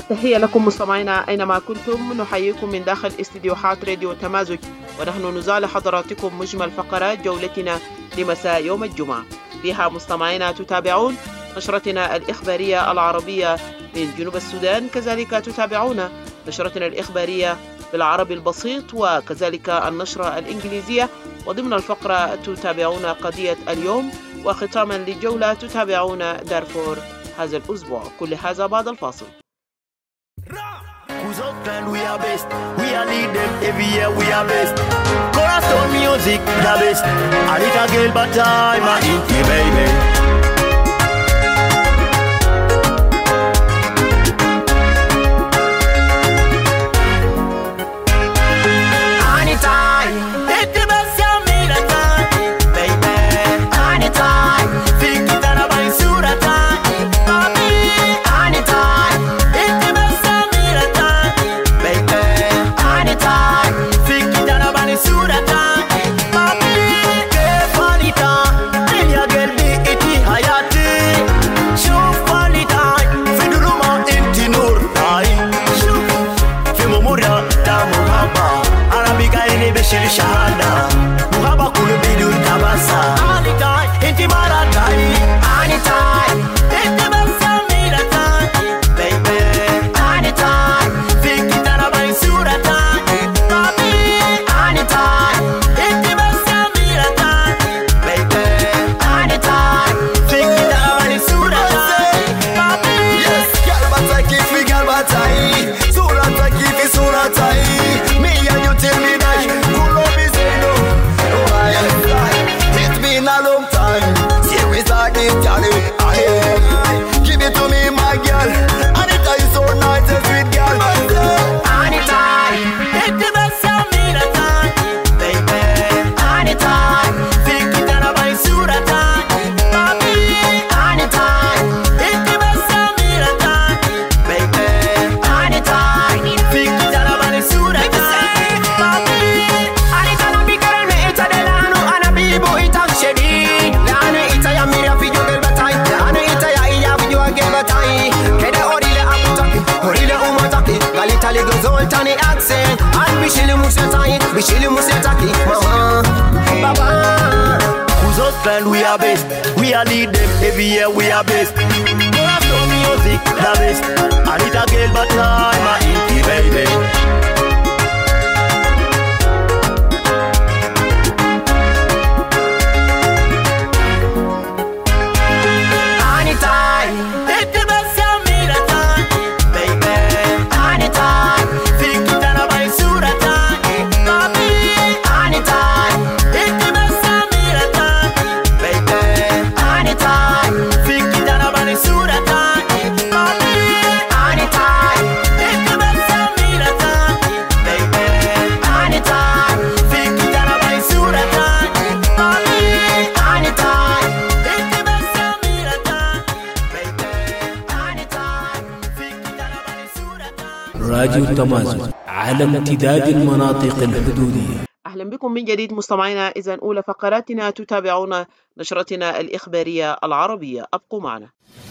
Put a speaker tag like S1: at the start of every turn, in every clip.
S1: تحية لكم مستمعينا أينما كنتم، نحييكم من داخل استديوهات راديو تمازج، ونحن نزال حضراتكم مجمل فقرات جولتنا لمساء يوم الجمعة. فيها مستمعينا تتابعون نشرتنا الإخبارية العربية من جنوب السودان، كذلك تتابعون نشرتنا الإخبارية بالعربي البسيط، وكذلك النشرة الإنجليزية، وضمن الفقرة تتابعون قضية اليوم، وختاما للجولة تتابعون دارفور هذا الأسبوع. كل هذا بعد الفاصل.
S2: We are best. We are lead them every year. We are best. Cornerstone music, the best. A little girl, but I'm a inky baby. Anytime, let the best of me the time, baby. Anytime, think it and I'm in Surata, baby. Anytime, let the best of me the time, baby. Anytime, think it and I'm in Surata, baby. Kefanita, tell your girl be iti hayati. Show fanita, fiduruma inti nur tai. Fimumura tamu haba. Beshir shahada muhaba kulu bidun tabasa anytime inti maratai anytime inti basami ratai baby anytime fikitana bai suratai baby anytime inti basami ratai baby anytime fikitana bai suratai baby yes girl bataki fi girl batai suratai fi suratai me and you tell me give it to me, my girl. Anita is so nice and sweet, girl. Anytime, hit the best of me the time, baby. Anytime, think it and I'm in Surata, baby. Anytime, hit the best of me the time, baby. Anytime, think it and I'm in Surata, baby. Anita na bigara me ita de lano ana bibo ita shedi. Lano ita ya mira video del batai. Lano ita ya iya video agel batai. Keda orile akutaki, orile umataki. Galita le gozoltani accent. Al bishili musetaki, mama, baba. Who's us friend? We are best. We are lead them every year. We are best. Cornerstone music, the best. Anita girl, but I'm a inky baby.
S3: راديو تمازج على امتداد المناطق الحدودية.
S1: أهلا بكم من جديد مستمعينا. إذن أولى فقراتنا تتابعون نشرتنا الإخبارية العربية، أبقوا معنا.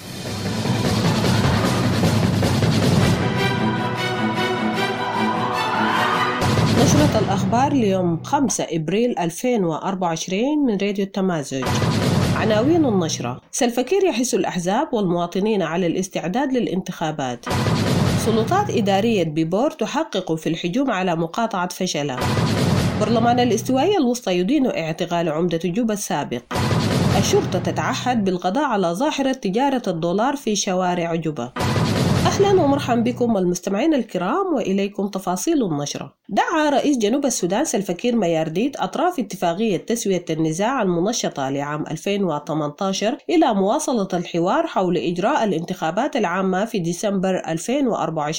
S1: نشرة الأخبار ليوم 5 إبريل 2024 من راديو التمازج. عناوين النشرة: سلفكير يحث الأحزاب والمواطنين على الاستعداد للانتخابات. سلطات إدارية بيبور تحقق في الهجوم على مقاطعة فشلة. برلمان الاستوائية الوسطى يدين اعتقال عمدة جوبا السابق. الشرطة تتعهد بالقضاء على ظاهرة تجارة الدولار في شوارع جوبا. أهلا ومرحبا بكم المستمعين الكرام، وإليكم تفاصيل النشرة. دعا رئيس جنوب السودان سلفكير ميارديت أطراف اتفاقية تسوية النزاع المنشطة لعام 2018 إلى مواصلة الحوار حول إجراء الانتخابات العامة في ديسمبر 2024.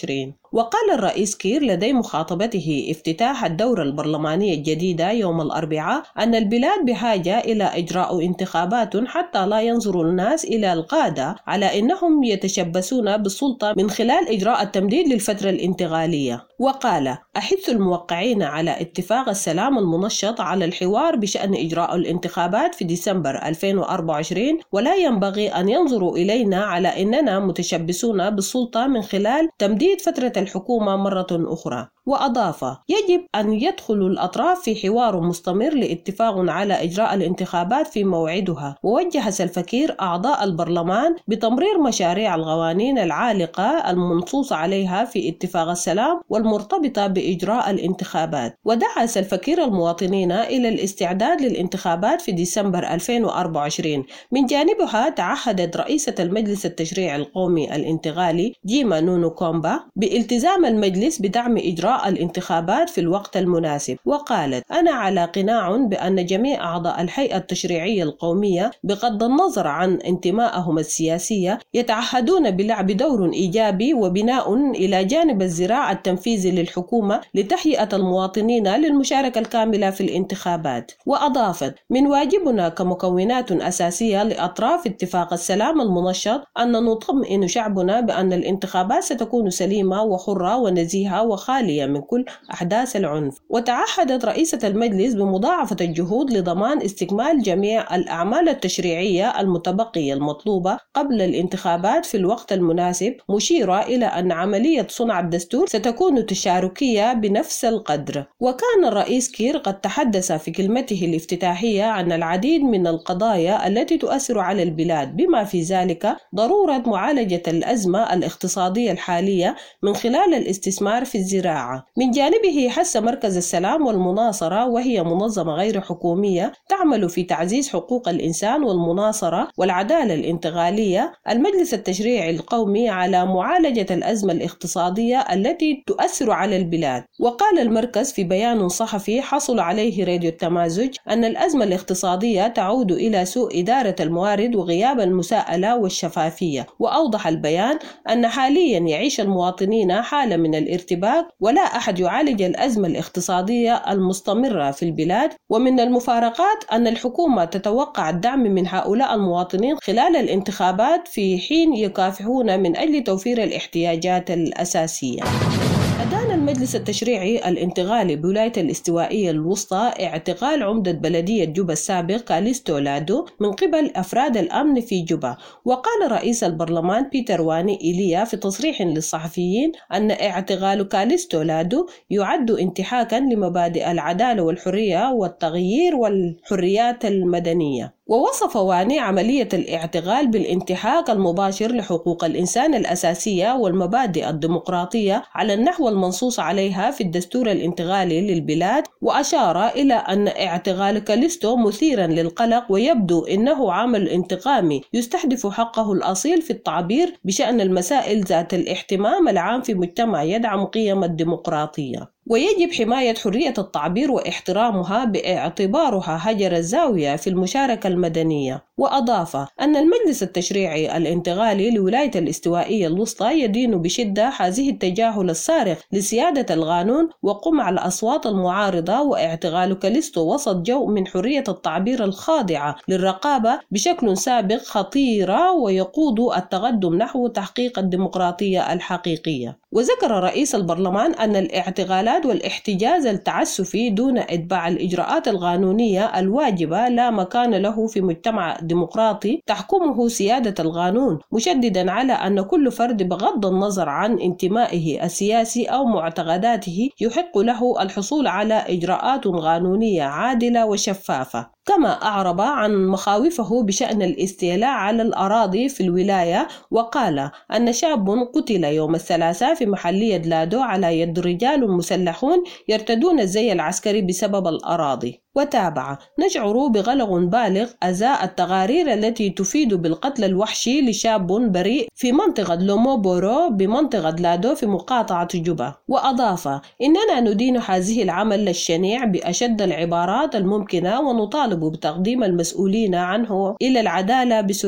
S1: وقال الرئيس كير لدي مخاطبته افتتاح الدورة البرلمانية الجديدة يوم الأربعاء أن البلاد بحاجة إلى إجراء انتخابات حتى لا ينظر الناس إلى القادة على أنهم يتشبثون بالسلطة من خلال إجراء التمديد للفترة الانتقالية. وقال: أحث الموقعين على اتفاق السلام المنشط على الحوار بشأن إجراء الانتخابات في ديسمبر 2024، ولا ينبغي أن ينظروا إلينا على أننا متشبثون بالسلطة من خلال تمديد فترة الحكومة مرة أخرى. وأضاف: يجب أن يدخل الأطراف في حوار مستمر لاتفاق على إجراء الانتخابات في موعدها. ووجه سلفا كير أعضاء البرلمان بتمرير مشاريع القوانين العالقة المنصوص عليها في اتفاق السلام والمرتبطة بإجراء الانتخابات. ودعا سلفا كير المواطنين إلى الاستعداد للانتخابات في ديسمبر 2024. من جانبها تعهدت رئيسة المجلس التشريعي القومي الانتقالي جيما نونو كومبا بالتزام المجلس بدعم إجراء الانتخابات في الوقت المناسب. وقالت: أنا على قناع بأن جميع أعضاء الهيئة التشريعية القومية بغض النظر عن انتمائهم السياسية يتعهدون بلعب دور إيجابي وبناء إلى جانب الذراع التنفيذي للحكومة لتهيئة المواطنين للمشاركة الكاملة في الانتخابات. وأضافت: من واجبنا كمكونات أساسية لأطراف اتفاق السلام المنشط أن نطمئن شعبنا بأن الانتخابات ستكون سليمة وحرة ونزيهة وخالية من كل أحداث العنف. وتعهدت رئيسة المجلس بمضاعفة الجهود لضمان استكمال جميع الأعمال التشريعية المتبقية المطلوبة قبل الانتخابات في الوقت المناسب، مشيرة إلى أن عملية صنع الدستور ستكون تشاركية بنفس القدر. وكان الرئيس كير قد تحدث في كلمته الافتتاحية عن العديد من القضايا التي تؤثر على البلاد، بما في ذلك ضرورة معالجة الأزمة الاقتصادية الحالية من خلال الاستثمار في الزراعة. من جانبه حث مركز السلام والمناصرة، وهي منظمة غير حكومية تعمل في تعزيز حقوق الإنسان والمناصرة والعدالة الانتقالية، المجلس التشريعي القومي على معالجة الأزمة الاقتصادية التي تؤثر على البلاد. وقال المركز في بيان صحفي حصل عليه راديو التمازج أن الأزمة الاقتصادية تعود إلى سوء إدارة الموارد وغياب المساءلة والشفافية. وأوضح البيان أن حاليا يعيش المواطنين حالة من الارتباك ولا أحد يعالج الأزمة الاقتصادية المستمرة في البلاد. ومن المفارقات أن الحكومة تتوقع الدعم من هؤلاء المواطنين خلال الانتخابات في حين يكافحون من أجل توفير الاحتياجات الأساسية. أدان المجلس التشريعي الانتقالي بولاية الاستوائية الوسطى اعتقال عمدة بلدية جوبا السابق كاليستو لادو من قبل أفراد الأمن في جوبا. وقال رئيس البرلمان بيتر واني إيليا في تصريح للصحفيين أن اعتقال كاليستو لادو يعد انتهاكا لمبادئ العدالة والحرية والتغيير والحريات المدنية. ووصف واني عملية الاعتقال بالانتهاك المباشر لحقوق الإنسان الأساسية والمبادئ الديمقراطية على النحو المنصوص عليها في الدستور الانتقالي للبلاد. وأشار إلى أن اعتقال كاليستو مثيرا للقلق، ويبدو أنه عمل انتقامي يستهدف حقه الأصيل في التعبير بشأن المسائل ذات الاهتمام العام في مجتمع يدعم قيم الديمقراطية. ويجب حماية حرية التعبير واحترامها باعتبارها هجر الزاوية في المشاركة المدنية. وأضاف أن المجلس التشريعي الانتقالي لولاية الاستوائية الوسطى يدين بشدة هذه التجاهل الصارخ لسيادة القانون وقمع الأصوات المعارضة واعتقال كاليستو وسط جو من حرية التعبير الخاضعة للرقابة بشكل سابق خطيرة ويقود التقدم نحو تحقيق الديمقراطية الحقيقية. وذكر رئيس البرلمان أن الاعتقالات والاحتجاز التعسفي دون إتباع الإجراءات القانونية الواجبة لا مكان له في مجتمع ديمقراطي تحكمه سيادة القانون، مشددا على أن كل فرد بغض النظر عن انتمائه السياسي أو معتقداته يحق له الحصول على إجراءات قانونية عادلة وشفافة. كما أعرب عن مخاوفه بشأن الاستيلاء على الأراضي في الولاية، وقال أن شاب قتل يوم الثلاثاء في محلية لادو على يد رجال مسلحون يرتدون الزي العسكري بسبب الأراضي. وتابع: نشعر بقلق بالغ أزاء التقارير التي تفيد بالقتل الوحشي لشاب بريء في منطقة لوموبورو بمنطقة لادو في مقاطعة جوبا. وأضاف: إننا ندين هذه العمل الشنيع بأشد العبارات الممكنة ونطالب بتقديم المسؤولين عنه إلى العدالة بسرعة.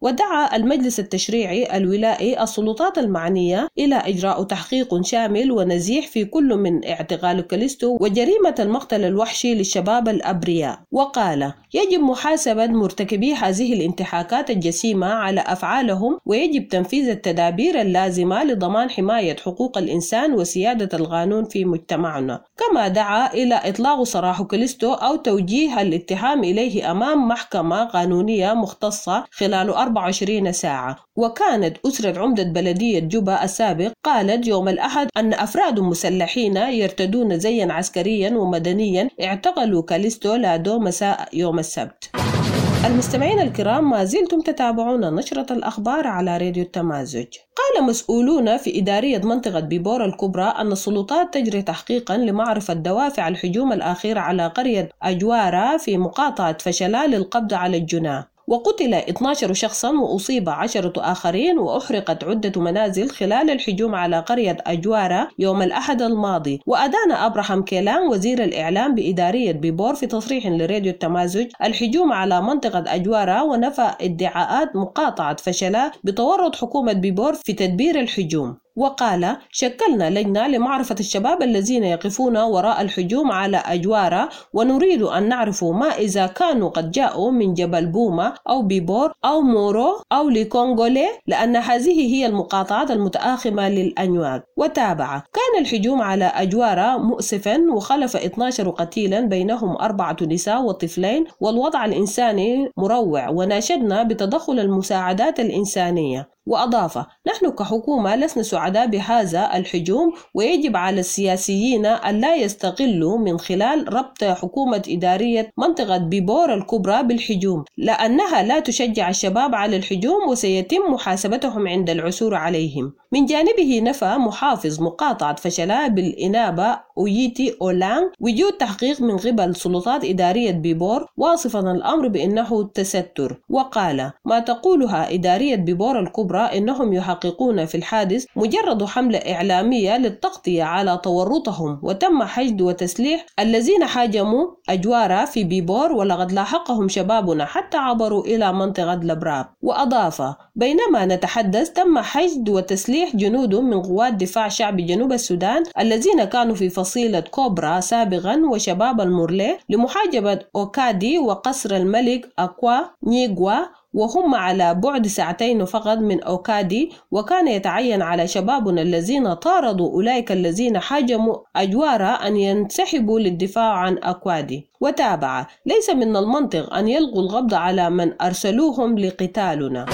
S1: ودعا المجلس التشريعي الولائي السلطات المعنية إلى إجراء تحقيق شامل ونزيح في كل من اعتقال كاليستو وجريمة المقتل الوحشي للشباب الأبرياء. وقال: يجب محاسبة مرتكبي هذه الانتهاكات الجسيمة على أفعالهم، ويجب تنفيذ التدابير اللازمة لضمان حماية حقوق الإنسان وسيادة القانون في مجتمعنا. كما دعا إلى إطلاق سراح كاليستو أو توجيه الاتهام إليه أمام محكمة قانونية مختصة خلال 24 ساعة. وكانت أسرة عمدة بلدية جوبا السابق قالت يوم الأحد أن أفراد مسلحين يرتدون زيا عسكريا ومدنيا اعتقلوا كاليستو لادو مساء يوم السبت. المستمعين الكرام، ما زلتم تتابعون نشرة الأخبار على راديو التمازج. قال مسؤولون في إدارية منطقة بيبور الكبرى أن السلطات تجري تحقيقا لمعرفة دوافع الهجوم الأخير على قرية أجوارا في مقاطعة فشلا للقبض على الجناه. وقتل 12 شخصا وأصيب 10 آخرين، وأحرقت عدة منازل خلال الهجوم على قرية أجوارا يوم الأحد الماضي. وأدان أبراهام كيلان وزير الإعلام بإدارية بيبور في تصريح لراديو التمازج الهجوم على منطقة أجوارا، ونفى ادعاءات مقاطعة فشلا بتورط حكومة بيبور في تدبير الهجوم. وقال: شكلنا لجنة لمعرفة الشباب الذين يقفون وراء الهجوم على أجوارا، ونريد أن نعرف ما إذا كانوا قد جاءوا من جبل بوما أو بيبور أو مورو أو لكونغولي، لأن هذه هي المقاطعات المتآخمة للأنواع. وتابع: كان الهجوم على أجوارا مؤسفا وخلف 12 قتيلا بينهم 4 نساء وطفلين، والوضع الإنساني مروع، وناشدنا بتدخل المساعدات الإنسانية. وأضاف: نحن كحكومة لسنا سعداء بهذا الهجوم، ويجب على السياسيين أن لا يستغلوا من خلال ربط حكومة إدارية منطقة بيبور الكبرى بالهجوم، لأنها لا تشجع الشباب على الهجوم وسيتم محاسبتهم عند العثور عليهم. من جانبه نفى محافظ مقاطعة فشلا بالإنابة أويتي أولان وجود تحقيق من قبل سلطات إدارية بيبور، واصفا الأمر بأنه تستر. وقال: ما تقولها إدارية بيبور الكبرى إنهم يحققون في الحادث مجرد حملة إعلامية للتغطية على تورطهم، وتم حشد وتسليح الذين هاجموا أجوارا في بيبور، ولقد لاحقهم شبابنا حتى عبروا إلى منطقة لبراب. وأضاف: بينما نتحدث تم حشد وتسليح جنود من قوات دفاع شعبي جنوب السودان الذين كانوا في فصيلة كوبرا سابقا وشباب المورلي لمحاجبة أوكادي وقصر الملك أكوا نيغوا، وهم على بعد 2 ساعات فقط من أوكادي. وكان يتعين على شبابنا الذين طاردوا أولئك الذين هاجموا أجوارا أن ينسحبوا للدفاع عن أكوادي. وتابع: ليس من المنطق أن يلغوا القبض على من أرسلوهم لقتالنا.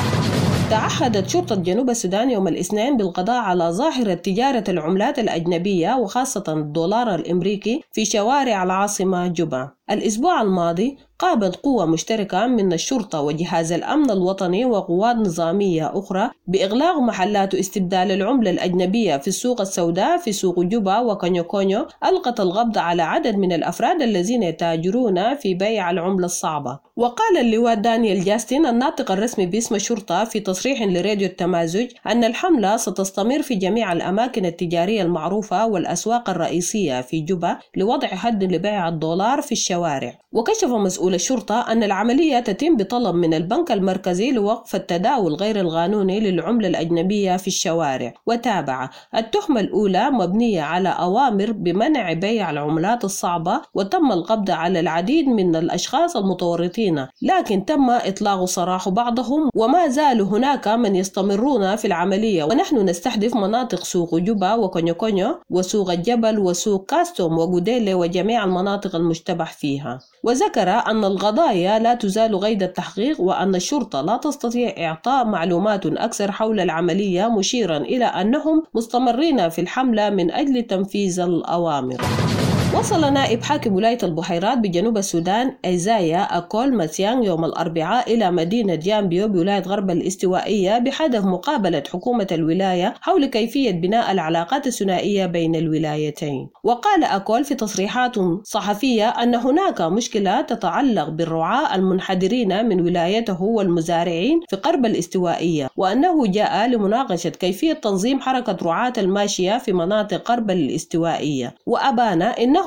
S1: تعهدت شرطة جنوب السودان يوم الاثنين بالقضاء على ظاهرة تجارة العملات الأجنبية وخاصة الدولار الأمريكي في شوارع العاصمة جوبا. الأسبوع الماضي قامت قوة مشتركة من الشرطة وجهاز الأمن الوطني وقوات نظامية أخرى بإغلاق محلات استبدال العملة الأجنبية في السوق السوداء في سوق جوبا وكونيو. ألقت القبض على عدد من الأفراد الذين يتاجرون في بيع العملة الصعبة. وقال اللواء دانيال جاستن الناطق الرسمي باسم الشرطة في تصريح لراديو التمازج أن الحملة ستستمر في جميع الأماكن التجارية المعروفة والأسواق الرئيسية في جوبا لوضع حد لبيع الدولار في الشوارع. وكشف مسؤول الشرطة أن العملية تتم بطلب من البنك المركزي لوقف التداول غير القانوني للعملة الأجنبية في الشوارع. وتابع: التهمة الأولى مبنية على أوامر بمنع بيع العملات الصعبة، وتم القبض على العديد من الأشخاص المتورطين، لكن تم إطلاق سراح بعضهم، وما زالوا هناك من يستمرون في العملية. ونحن نستهدف مناطق سوق جوبا وكونيو وسوق الجبل وسوق كاستوم وغوديلي وجميع المناطق المشتبه فيها. وذكر أن القضايا لا تزال قيد التحقيق، وأن الشرطة لا تستطيع إعطاء معلومات أكثر حول العملية، مشيرا إلى أنهم مستمرين في الحملة من أجل تنفيذ الأوامر. وصل نائب حاكم ولاية البحيرات بجنوب السودان إيزايا أكول ماتيانغ يوم الأربعاء إلى مدينة جامبيو بولاية غرب الاستوائية بهدف مقابلة حكومة الولاية حول كيفية بناء العلاقات الثنائية بين الولايتين. وقال أكول في تصريحات صحفية أن هناك مشكلة تتعلق بالرعاة المنحدرين من ولايته والمزارعين في غرب الاستوائية، وأنه جاء لمناقشة كيفية تنظيم حركة رعاة الماشية في مناطق غرب الاستوائية. وأبان إنه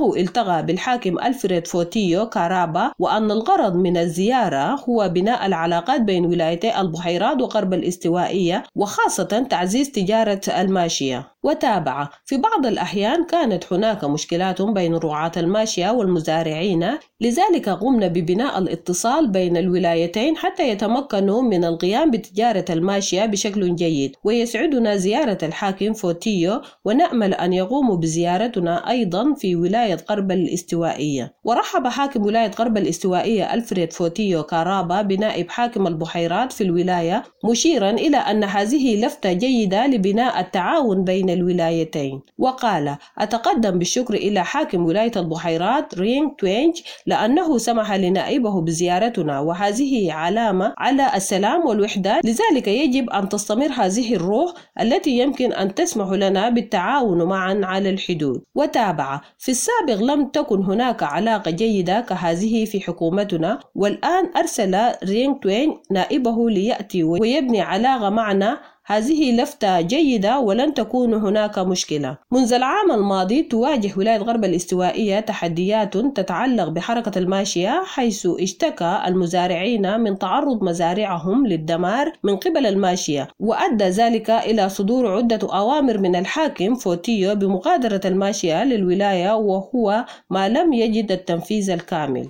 S1: أنه التقى بالحاكم ألفريد فوتيو كارابا، وأن الغرض من الزيارة هو بناء العلاقات بين ولايتي البحيرات وغرب الاستوائية، وخاصة تعزيز تجارة الماشية. وتابع: في بعض الأحيان كانت هناك مشكلات بين رعاة الماشية والمزارعين، لذلك قمنا ببناء الاتصال بين الولايتين حتى يتمكنوا من القيام بتجارة الماشية بشكل جيد. ويسعدنا زيارة الحاكم فوتيو، ونأمل أن يقوموا بزيارتنا أيضا في ولاية غرب الاستوائية. ورحب حاكم ولاية غرب الاستوائية ألفريد فوتيو كارابا بنائب حاكم البحيرات في الولاية، مشيرا إلى أن هذه لفتة جيدة لبناء التعاون بين الولايتين. وقال: أتقدم بالشكر إلى حاكم ولاية البحيرات رينغ توينج لأنه سمح لنائبه بزيارتنا، وهذه علامة على السلام والوحدة، لذلك يجب أن تستمر هذه الروح التي يمكن أن تسمح لنا بالتعاون معا على الحدود. وتابع: في السابق لم تكن هناك علاقة جيدة كهذه في حكومتنا، والآن أرسل رينغ توينج نائبه ليأتي ويبني علاقة معنا. هذه لفتة جيدة ولن تكون هناك مشكلة. منذ العام الماضي تواجه ولاية غرب الاستوائية تحديات تتعلق بحركة الماشية، حيث اشتكى المزارعين من تعرض مزارعهم للدمار من قبل الماشية، وأدى ذلك إلى صدور عدة أوامر من الحاكم فوتيو بمغادرة الماشية للولاية، وهو ما لم يجد التنفيذ الكامل.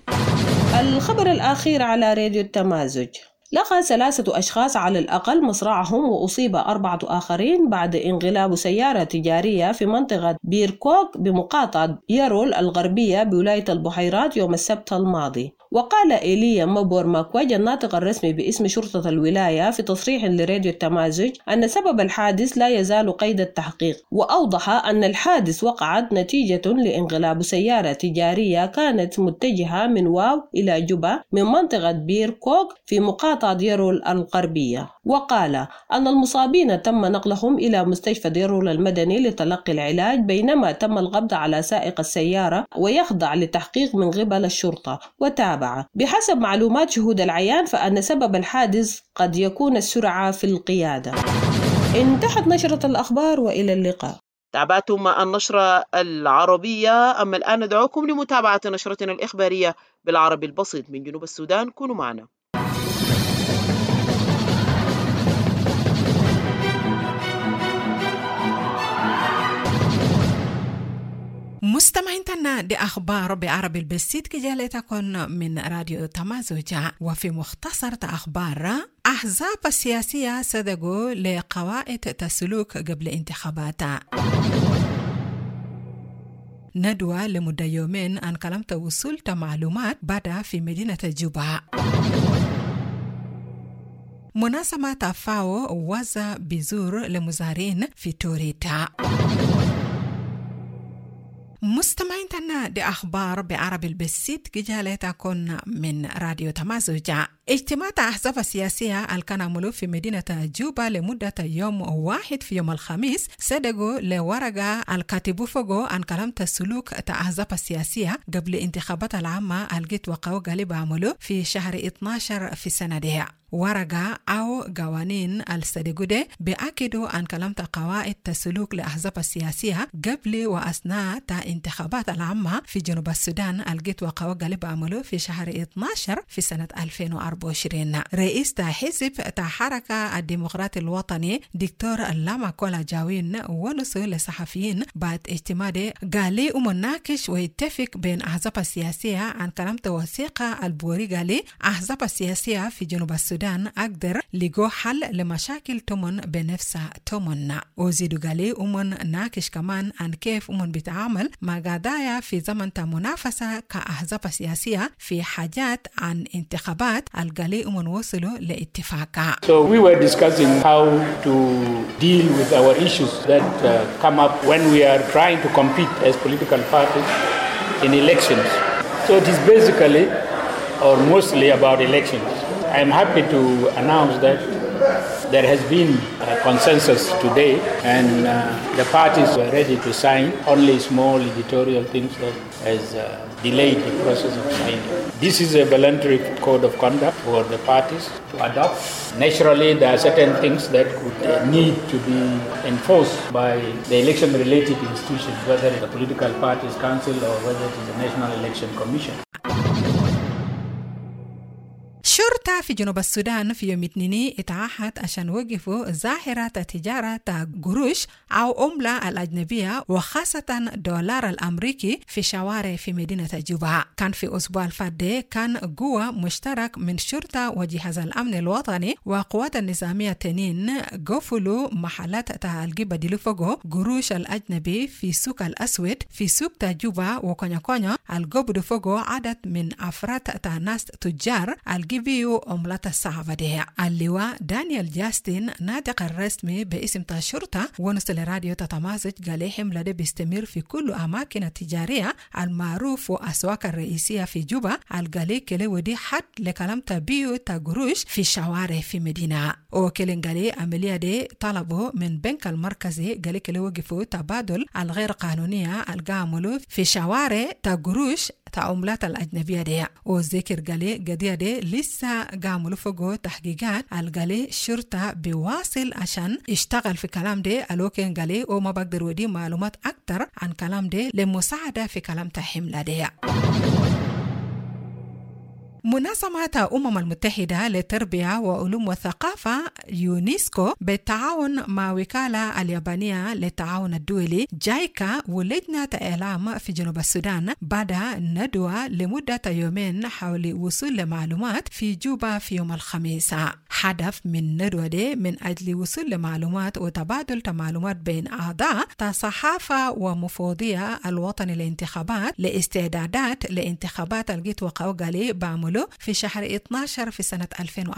S1: الخبر الأخير على راديو التمازج: لقى 3 أشخاص على الأقل مصرعهم، وأصيب 4 آخرين بعد انقلاب سيارة تجارية في منطقة بيركوك بمقاطعة يرول الغربية بولاية البحيرات يوم السبت الماضي. وقال إيليا مبور ماكويج الناطق الرسمي باسم شرطة الولاية في تصريح لراديو التمازج أن سبب الحادث لا يزال قيد التحقيق، وأوضح أن الحادث وقعت نتيجة لانقلاب سيارة تجارية كانت متجهة من واو إلى جوبا من منطقة بيركوك في مقاطعة يرول الغربية. وقال أن المصابين تم نقلهم إلى مستشفى يرول المدني لتلقي العلاج، بينما تم القبض على سائق السيارة ويخضع لتحقيق من قبل الشرطة. وتابع: بحسب معلومات شهود العيان فأن سبب الحادث قد يكون السرعة في القيادة. انتهت نشرة الأخبار، وإلى اللقاء.
S4: تابعتم النشرة العربية. أما الآن ندعوكم لمتابعة نشرتنا الإخبارية بالعربي البسيط من جنوب السودان. كونوا معنا.
S5: مستمعين دي أخبار بعربي البسيط كجالتكن من راديو تمازج. وفي مختصر أخبار: أحزاب السياسية صدقوا لقواعد السلوك قبل انتخابات. ندوة لمدة يومين عن كلام توصل معلومات بدأ في مدينة جوبا. منظمة فاو وزع بذور لمزارعين في توريتا. مستمعين دي أخبار بعربي البسيط كجالتكن من راديو تمازج. اجتماع أحزاب السياسية الكان في مدينة جوبا لمدة يوم واحد في يوم الخميس صدقوا لورقة الكاتب فوقو عن كلام السلوك أحزاب السياسية قبل انتخابات العامة الجيت وقعوا قلب عملوا في شهر 12 في السنة دي. ورقة أو قوانين الصدقودة بأكدوا عن كلام قواعد السلوك لأحزاب السياسية قبل وأثناء انتخابات العامة في جنوب السودان الجيت وقعوا قلب عملوا في شهر 12 في سنة 2024. رئيس حزب حركة الديمقراطي الوطني دكتور لاما كولا جاوين ونصر للصحفيين بعد اجتماع قالي مناقش ويتفق بين أحزاب السياسية عن كلام توثيق البوري قالي أحزاب السياسية في جنوب السودان أقدر لقوا حل لمشاكل تمن بنفسها تمن. وزيدوا قالي ناقش كمان عن كيف بتعامل مع قضايا في زمن منافسة كأحزاب سياسية في حاجات عن انتخابات القالي وصلوا لاتفاق.
S6: So we were discussing how to deal with our issues that come up when we are trying to compete as political parties in elections. So it is basically or mostly about elections. I am happy to announce that There has been a consensus today, and the parties were ready to sign. Only small editorial things that has delayed the process of signing. This is a voluntary code of conduct for the parties to adopt. Naturally, there are certain things that would need to be enforced by the election-related institutions, whether it's the political parties council or whether it is the National Election Commission.
S5: شرطة في جنوب السودان في يوم الاثنين اتعهد عشان وقفوا ظاهرة تجارة قروش أو عملة الأجنبية وخاصة دولار الأمريكي في شوارع في مدينة جوبا. كان في أسبوع الفات كان قوة مشترك من شرطة وجهاز الأمن الوطني وقوات النظامية تنين قفلوا محلات تالقي بدلوا فوقه قروش الأجنبي في سوق الأسود في سوق تجوبا وكونيا كونيا القبض فوقه عدد من أفراد ناس تجار الجبيو عملة الصعبة دي. اللواء دانيال جاستين ناطق الرسمي باسم الشرطة ونصل راديو تتمازج قال حملة دي بيستمر في كل أماكن التجارية المعروف وأسواق الرئيسية في جوبا القالي كلي ودي حد لكلام تبيو تقروش في الشوارع في مدينة. وكلين قالي عملية دي طلبوا من بنك المركزي قالي كلي وقفوا تبادل الغير قانونية القاملوا في شوارع تقروش تعملات الأجنبية دي. وذكر قالي قضية دي لسه قاملوا فوقه تحقيقات القالي شرطة بواصل عشان يشتغل في كلام دي الوكين قالي وما بقدر ودي معلومات أكتر عن كلام دي لمساعدة في كلام تحمل دي. منظمة الأمم المتحدة للتربية وعلوم والثقافة يونسكو بالتعاون مع وكالة اليابانية للتعاون الدولي جايكا ولجنة إعلام في جنوب السودان بدأ ندوة لمدة يومين حول وصول لمعلومات في جوبا في يوم الخميس. هدف من الندوة دي من أجل وصول لمعلومات وتبادل معلومات بين أعضاء الصحافة ومفوضية الوطن للانتخابات لاستعدادات لانتخابات الجيت وقوغالي بعمل في شهر 12 في سنة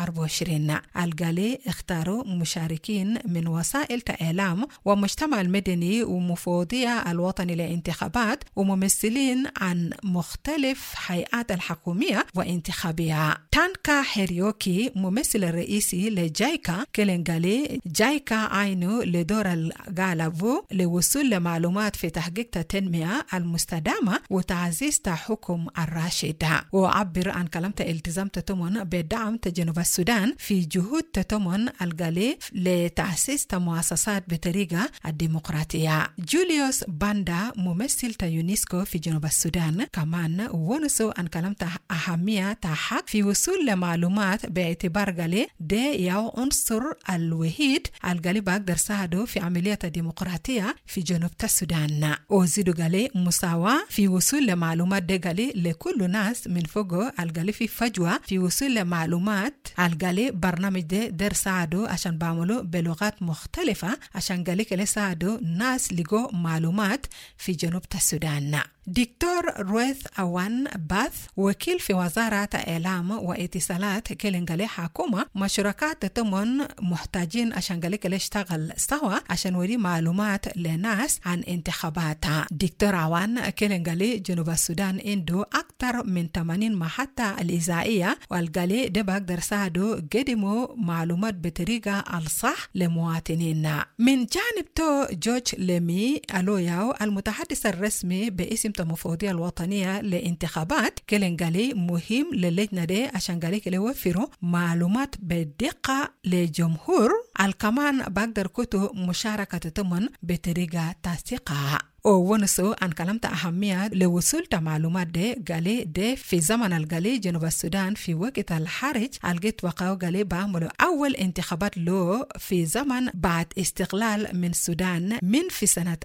S5: 2024. القالي اختاروا مشاركين من وسائل الإعلام ومجتمع المدني ومفوضية الوطن للانتخابات وممثلين عن مختلف هيئات الحكومية وانتخابية. تانكا هيريوكي ممثل الرئيسي لجايكا كلين قالي جايكا عينو لدور الغالبو لوصول لمعلومات في تحقيق التنمية المستدامة وتعزيز حكم الراشد. وعبر عن كلام التزام تتمن بدعم جنوب السودان في جهود تتمن الغالي لتأسيس مؤسسات بطريقة الديمقراطية. جوليوس باندا ممثل يونسكو في جنوب السودان كمان ونسو عن كلام أهمية حق في وصول لمعلومات باعتبار غالي ده يو عنصر الوحيد الغالي بقدر ساعده في عملية الديمقراطية في جنوب السودان. وزيدو غالي مساواة في وصول لمعلومات ده غالي لكل ناس من فوقه الغالي في فجوة في وصول لمعلومات. الغالي برنامج ده در ساعدو عشان بعملوا بلغات مختلفة عشان غالي كلي ساعدو ناس لقوا معلومات في جنوب السودان. دكتور رويث أوان باث وكيل في وزارة إعلام واتصالات كلين غالي حكومة مشاركات تتمن محتاجين عشان غالي كلي اشتغل سوا عشان ودي معلومات لناس عن انتخابات. دكتور أوان كلين غالي جنوب السودان عنده أكثر من 80 محطة الإذاعية والغالي ده بقدر ساعدو قدموا معلومات بطريقة الصح لمواطنين. من جانب تو جورج ليمي ألوياو المتحدث الرسمي باسم المفوضية الوطنية لانتخابات كلين قالي مهم للجنة دي عشان قالي كلي وفروا معلومات بدقة للجمهور الكمان بقدر كتو مشاركة تتمن بطريقة تثقة. ونسو عن كلامة أهمية لوصول معلومات دي قالي دي في زمن القالي جنوب السودان في وقت الحرج الجيت وقاو قالي بعملوا أول انتخابات له في زمن بعد استقلال من السودان من في سنة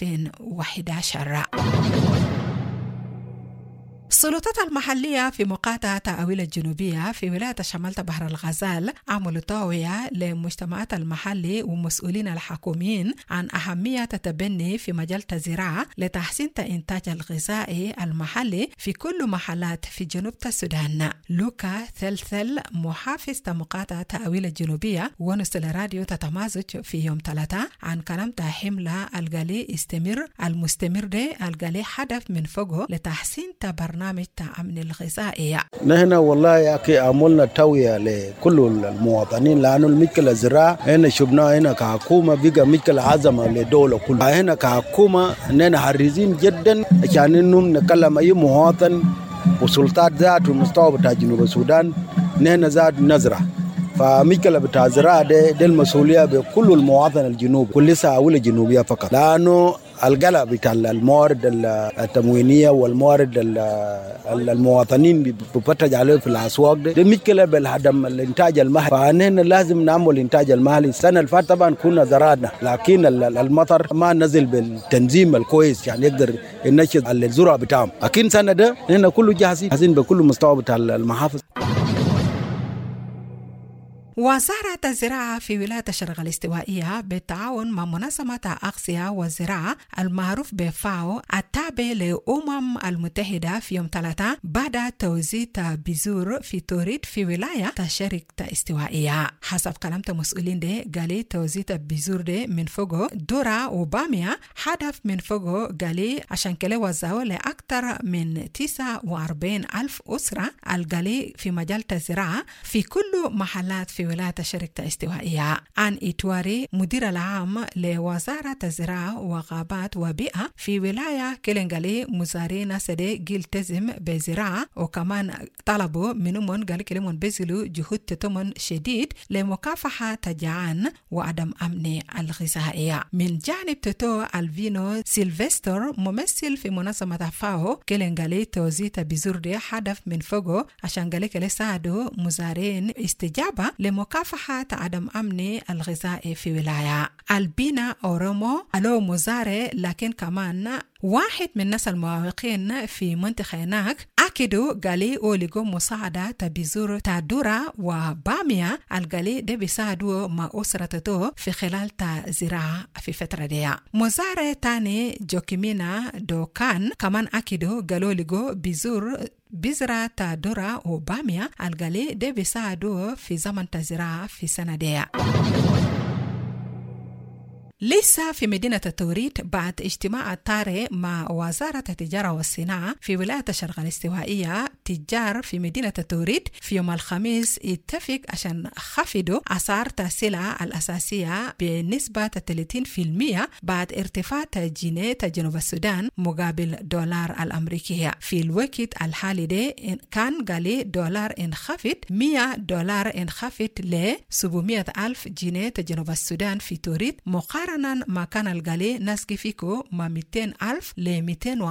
S5: 2011. السلطات المحلية في مقاطعة تأويل الجنوبية في ولاية شمال بحر الغزال عملوا طاوية لمجتمعات المحلي ومسؤولين الحكوميين عن أهمية التبني في مجال الزراعة لتحسين الإنتاج الغذائي المحلي في كل محلات في جنوب السودان. لوكا ثلثل محافظ مقاطعة تأويل الجنوبية ونصل راديو تتمازج في يوم 3 عن كلام حملة الغالي المستمر ده الغالي هدف من فوقه لتحسين برنامج برنامج تأمين الغذائي.
S7: نحن والله يا أخي عملنا توعية لكل المواطنين، لأنه المشكلة الزراعة هنا شفناها هنا كحكومة بقى مشكلة عظمة للدولة كلها. هنا كحكومة نحن حريصين جدا عشان إنه نكلم أي مواطن وسلطات ذات المستوى بتاع جنوب السودان نحن ذات نزرع. فمشكلة بتاع الزراعة ده المسؤولية بكل المواطن الجنوب كل ساعة ولا جنوبية فقط، لأنه القلق بتاع الموارد التموينية والموارد المواطنين بفتج عليه في الأسواق ده مشكلة بالهدم الإنتاج المحلي. فأننا لازم نعمل الإنتاج المحلي. السنة الفاتت طبعا كنا زرعنا، لكن المطر ما نزل بالتنظيم الكويس يعني يقدر ينشط الزراعة بتاعهم. لكن سنة ده هنا كله جاهزين بكل مستوى بتاع المحافظ.
S5: وزارة الزراعة في ولاية الشرق الاستوائية بالتعاون مع منظمة الأغذية والزراعة المعروف بفاو التابع للأمم المتحدة في يوم 3 بعد توزيع بذور في توريد في ولاية الشرق الاستوائية. حسب كلام مسؤولين ده قالي توزيع بذور ده من فوقه ذرة وبامية هدف من فوقه قالي عشان كده وزعوا لأكثر من 49,000 أسرة القالي في مجال الزراعة في كل محلات في ولاية الشرق الاستوائية. عن إتواري مدير العام لوزارة الزراعة وغابات وبيئة في ولاية كيلنغالي مزارين سدي يلتزم بزراعة، وكمان طلبوا منهم قال كلمون بذلوا جهود تتمن شديد لمكافحة الجوعان وعدم أمن الغذائية. من جانب تتو الفينو سيلفستر ممثل في منظمة فاو كيلنغالي توزيع بذور دي هدف من فوقه عشان قال كلي ساعدوا مزارين استجابة لمكافحة عدم أمن الغذاء في ولاية. البينا أورومو ألو مزارع، لكن كمان واحد من الناس المعوقين في منطقة هناك أكدوا قالي أوليغو مساعدة بذور تادورة وبامية القالي دي بيساعدوا مع أسرته في خلال زراعة في فترة دي. مزارع تاني جوكيمينا دوكان كمان أكدوا قالوا لغو بذرة تادورة وبامية القالي دي بيساعدوا في زمن الزراعة في سنة دي. لسه في مدينة توريد بعد اجتماع طارئ مع وزارة التجارة والصناعة في ولاية الشرق الاستوائية، تجار في مدينة توريد في يوم الخميس اتفق عشان خفضوا أسعار السلع الأساسية بنسبة 30% بعد ارتفاع جنيه جنوب السودان مقابل دولار الأمريكي. في الوقت الحالي ده كان قالي دولار انخفض $100 انخفض ل 700,000 جنيه جنوب السودان في توريد، مقارنة ما كان الغالي نسكي فيكو ما 200,000 ل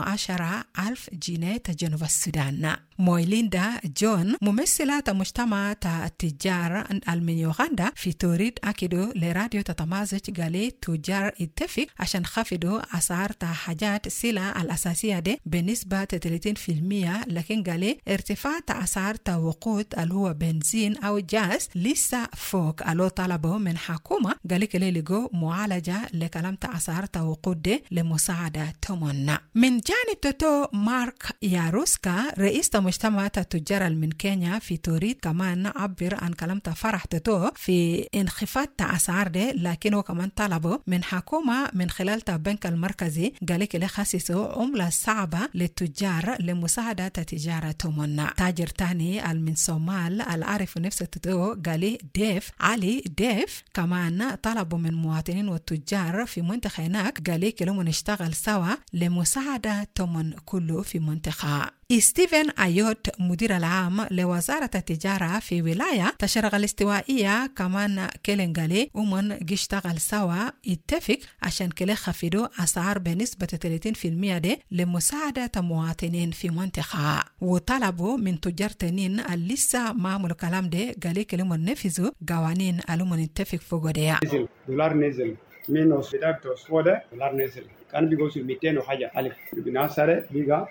S5: 210,000 جنيه جنوب السودان. مويليندا جون ممثلة مجتمع التجار من يوغندا في توريد أكدوا لراديو تتمازج قالي تجار اتفق عشان خفضوا أسعار حاجات السلع الأساسية دي بنسبة 30%، لكن قالي ارتفاع أسعار وقود اللي هو بنزين أو جاز لسه فوق اللي طلبوا من حكومة قالي كلي لقوا معالجة لكلام أسعار وقود دي لمساعدة تمن. من جانب تتو مارك ياروسكا رئيس مجتمع التجار من كينيا في توريد كمان عبر عن كلام فرح تتو في انخفاض أسعار دي، لكنه كمان طلبوا من حكومة من خلال البنك المركزي قالك اللي خصصوا عملة صعبة للتجار لمساعدة التجارة تمن. تاجر تاني من صومال العارف نفسه تتو قالي ديف علي ديف كمان طلبوا من مواطنين والتجار في منطقة هناك قالي كلهم نشتغل سوا لمساعدة تمن كله في منطقة. ستيفن أيوت مدير العام لوزارة التجارة في ولاية الشرق الاستوائية كمان كيلنغالي ومن يشتغل سوا اتفق عشان كلا خفضوا أسعار بنسبة 30% دي لمساعدة مواطنين في منطقة، وطلبوا من تجار تانيين اللي لسه ما عملوا كلام ده قالي كلهم نفذوا قوانين اللي اتفق فوق دي.
S8: دولار نزل menos بدايته سودا دولار نزل كان بيقول 200 وحاجة ألف بناصرة بيجا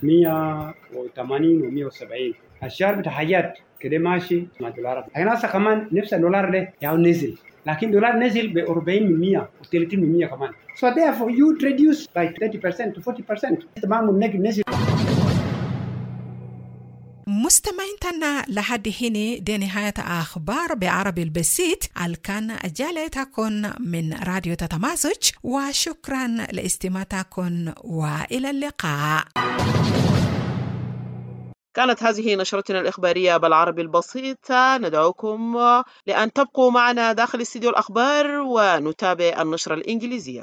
S8: 180 و170 الشهر بتاع حاجات كده ماشي مع دولار. هنا كمان نفس الدولار ده يعني نزل، لكن دولار نزل ب 40% و30% كمان. So therefore you reduce by 30% to 40%. تمام نزل.
S5: مستمعيننا لحد هنا دي نهاية أخبار بعربي البسيط الكان جالتكن من راديو تتمازج، وشكرا لاستماعكم وإلى اللقاء.
S4: كانت هذه نشرتنا الإخبارية بالعربي البسيط. ندعوكم لأن تبقوا معنا داخل استديو الأخبار ونتابع النشرة الإنجليزية.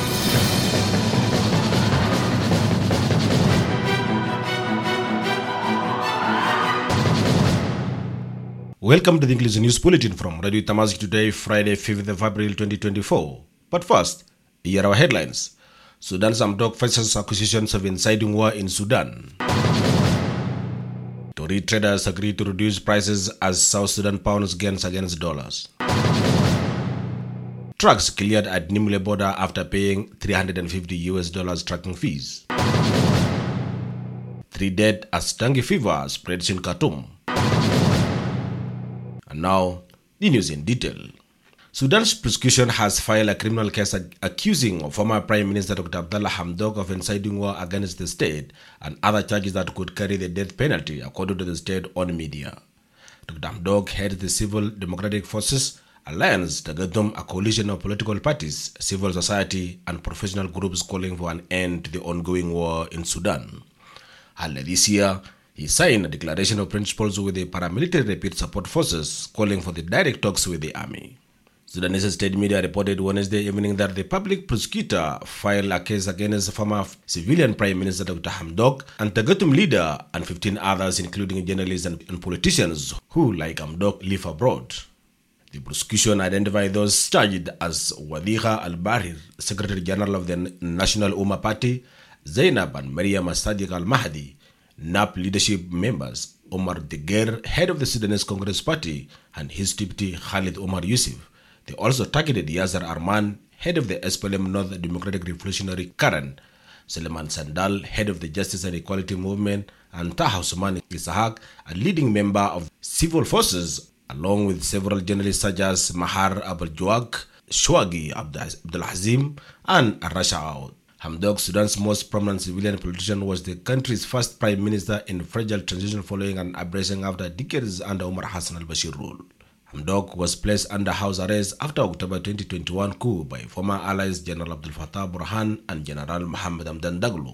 S9: Welcome to the English News Bulletin from Radio Tamazight today, Friday, 5th of April 2024. But first, here are our headlines. Sudan's Hamdok faces accusations of inciting war in Sudan. Tory traders agree to reduce prices as South Sudan pounds gains against dollars. Trucks cleared at Nimule border after paying $350 trucking fees. 3 dead as dengue fever spreads in Khartoum. And now, the news in detail. Sudan's prosecution has filed a criminal case accusing former Prime Minister Dr. Abdallah Hamdok of inciting war against the state and other charges that could carry the death penalty, according to the state-owned media. Dr. Hamdok heads the Civil Democratic Forces Alliance, Tagatum, a coalition of political parties, civil society, and professional groups calling for an end to the ongoing war in Sudan. Earlier this year, he signed a declaration of principles with the paramilitary rapid support forces, calling for the direct talks with the army. Sudanese state media reported Wednesday evening that the public prosecutor filed a case against former civilian Prime Minister Dr. Hamdok and Tagatum leader and 15 others, including journalists and politicians who, like Hamdok, live abroad. The prosecution identified those charged as Wadhiha Al-Bahir, Secretary General of the National Umma Party, Zainab and Maryam Sadiq Al-Mahdi, NAP leadership members, Omar Deger, head of the Sudanese Congress Party, and his deputy Khalid Omar Yusuf. They also targeted Yasser Arman, head of the SPLM North Democratic Revolutionary Current, Suleiman Sandal, head of the Justice and Equality Movement, and Taha Usman Isahak, a leading member of civil forces, along with several journalists such as Mahar Abul-Juwak, Shwagi Abdul Hazim, and Arasha Aoud. Hamdok, Sudan's most prominent civilian politician, was the country's first prime minister in fragile transition following an uprising after decades under Omar Hassan al-Bashir rule. Hamdok was placed under house arrest after October 2021 coup by former allies General Abdel Fattah Burhan and General Mohammed Hamdan Daglo.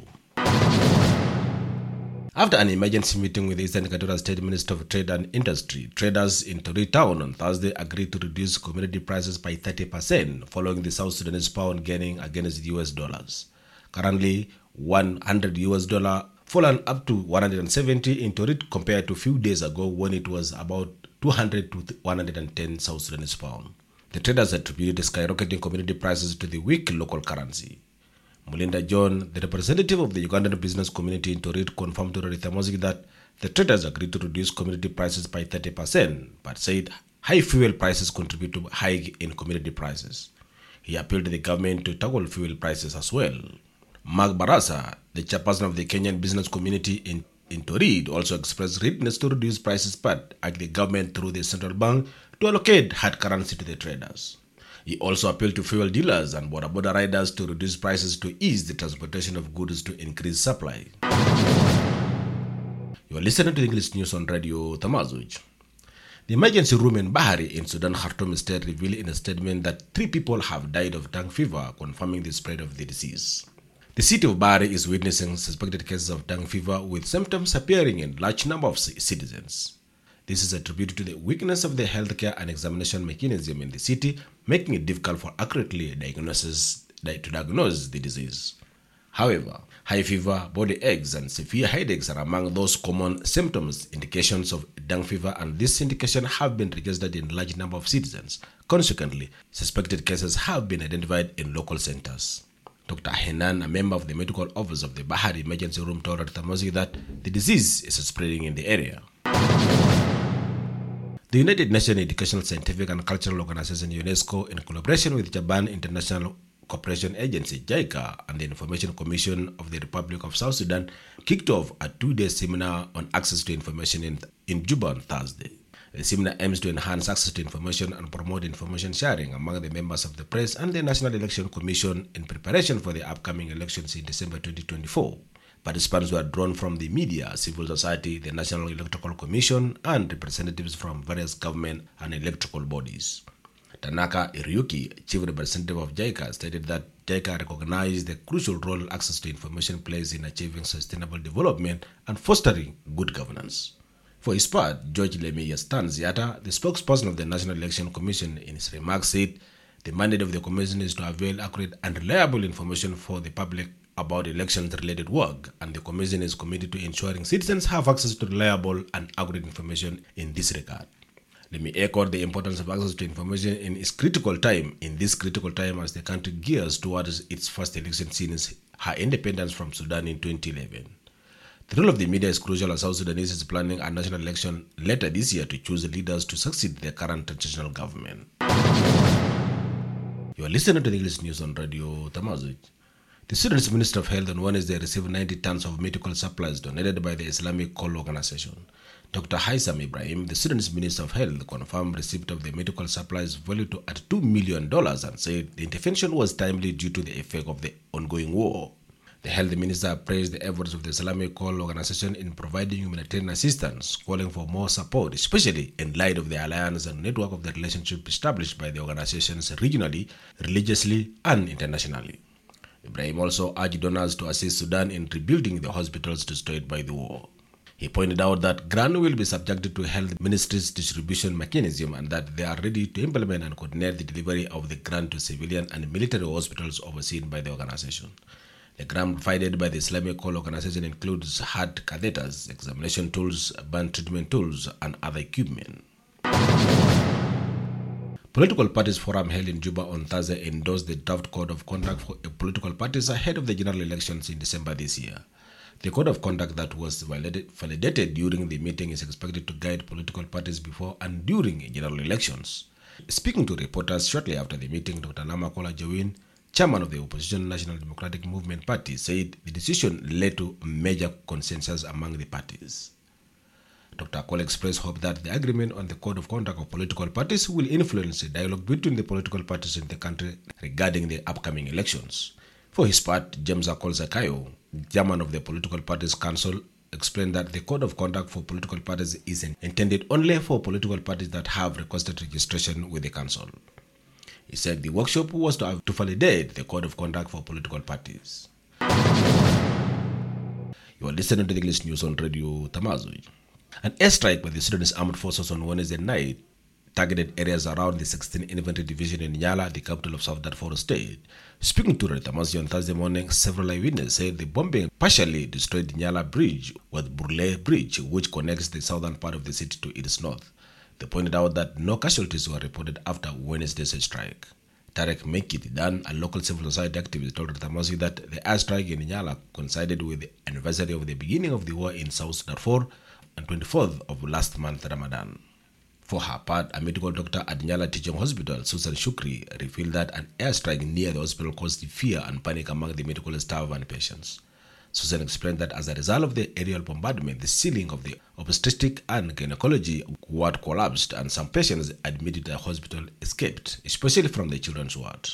S9: After an emergency meeting with the Eastern Equatorial State Minister of Trade and Industry, traders in Tory Town on Thursday agreed to reduce commodity prices by 30% following the South Sudanese pound gaining against the US dollars. Currently, $100 fallen up to 170 in Tory compared to a few days ago when it was about 200 to 110 South Sudanese pound. The traders attributed the skyrocketing commodity prices to the weak local currency. Mulinda John, the representative of the Ugandan business community in Torit, confirmed to Radio Tamazight that the traders agreed to reduce commodity prices by 30%, but said high fuel prices contribute to hike in commodity prices. He appealed to the government to tackle fuel prices as well. Mark Barasa, the chairperson of the Kenyan business community in Torit, also expressed readiness to reduce prices but urged the government through the central bank to allocate hard currency to the traders. He also appealed to fuel dealers and border riders to reduce prices to ease the transportation of goods to increase supply. You are listening to English News on Radio Tamazight. The emergency room in Bahari in Sudan Khartoum State revealed in a statement that 3 people have died of dengue fever, confirming the spread of the disease. The city of Bahari is witnessing suspected cases of dengue fever with symptoms appearing in large number of citizens. This is attributed to the weakness of the healthcare and examination mechanism in the city, making it difficult for accurately to diagnose the disease. However, high fever, body aches, and severe headaches are among those common symptoms, indications of dengue fever, and this indication have been registered in large number of citizens. Consequently, suspected cases have been identified in local centers. Dr. Henan, a member of the medical office of the Bahari Emergency Room, told Radio Tamazight that the disease is spreading in the area. The United Nations Educational, Scientific and Cultural Organization UNESCO, in collaboration with Japan International Cooperation Agency JICA and the Information Commission of the Republic of South Sudan, kicked off a 2-day seminar on access to information in Juba on Thursday. The seminar aims to enhance access to information and promote information sharing among the members of the press and the National Election Commission in preparation for the upcoming elections in December 2024. Participants were drawn from the media, civil society, the National Electoral Commission, and representatives from various government and electoral bodies. Tanaka Iryuki, Chief Representative of JICA, stated that JICA recognized the crucial role access to information plays in achieving sustainable development and fostering good governance. For his part, George Lemeya Stanziata, the spokesperson of the National Election Commission, in his remarks said the mandate of the commission is to avail accurate and reliable information for the public about elections-related work, and the commission is committed to ensuring citizens have access to reliable and accurate information in this regard. Let me echo the importance of access to information in this critical time as the country gears towards its first election since her independence from Sudan in 2011. The role of the media is crucial as South Sudanese is planning a national election later this year to choose leaders to succeed the current transitional government. You are listening to the English News on Radio Tamazuj. The Sudanese Minister of Health on Wednesday received 90 tons of medical supplies donated by the Islamic Call Organization. Dr. Haitham Ibrahim, the Sudanese Minister of Health, confirmed receipt of the medical supplies valued at $2 million and said the intervention was timely due to the effect of the ongoing war. The Health Minister praised the efforts of the Islamic Call Organization in providing humanitarian assistance, calling for more support, especially in light of the alliance and network of the relationship established by the organizations regionally, religiously, and internationally. Ibrahim also urged donors to assist Sudan in rebuilding the hospitals destroyed by the war. He pointed out that grant will be subjected to Health Ministry's distribution mechanism and that they are ready to implement and coordinate the delivery of the grant to civilian and military hospitals overseen by the organization. The grant provided by the Islamic Call Organization includes heart catheters, examination tools, burn treatment tools, and other equipment. Political Parties Forum held in Juba on Thursday endorsed the draft code of conduct for political parties ahead of the general elections in December this year. The code of conduct that was validated during the meeting is expected to guide political parties before and during general elections. Speaking to reporters shortly after the meeting, Dr. Namakola Jawin, chairman of the opposition National Democratic Movement Party, said the decision led to a major consensus among the parties. Dr. Akol expressed hope that the agreement on the code of conduct of political parties will influence the dialogue between the political parties in the country regarding the upcoming elections. For his part, James Akol Zakayo, chairman of the Political Parties Council, explained that the code of conduct for political parties is intended only for political parties that have requested registration with the council. He said the workshop was to validate the code of conduct for political parties. You are listening to the English News on Radio Tamazuj. An airstrike by the Sudanese Armed Forces on Wednesday night targeted areas around the 16th Infantry Division in Nyala, the capital of South Darfur State. Speaking to Radio Tamazuj on Thursday morning, several eyewitnesses said the bombing partially destroyed the Nyala Bridge with Burle Bridge, which connects the southern part of the city to its north. They pointed out that no casualties were reported after Wednesday's strike. Tarek Mekitidan, a local civil society activist, told Tamazuj that the airstrike in Nyala coincided with the anniversary of the beginning of the war in South Darfur and 24th of last month Ramadan. For her part, a medical doctor at Nyala Teaching Hospital, Susan Shukri, revealed that an airstrike near the hospital caused fear and panic among the medical staff and patients. Susan explained that as a result of the aerial bombardment, the ceiling of the obstetric and gynecology ward collapsed and some patients admitted to the hospital escaped, especially from the children's ward.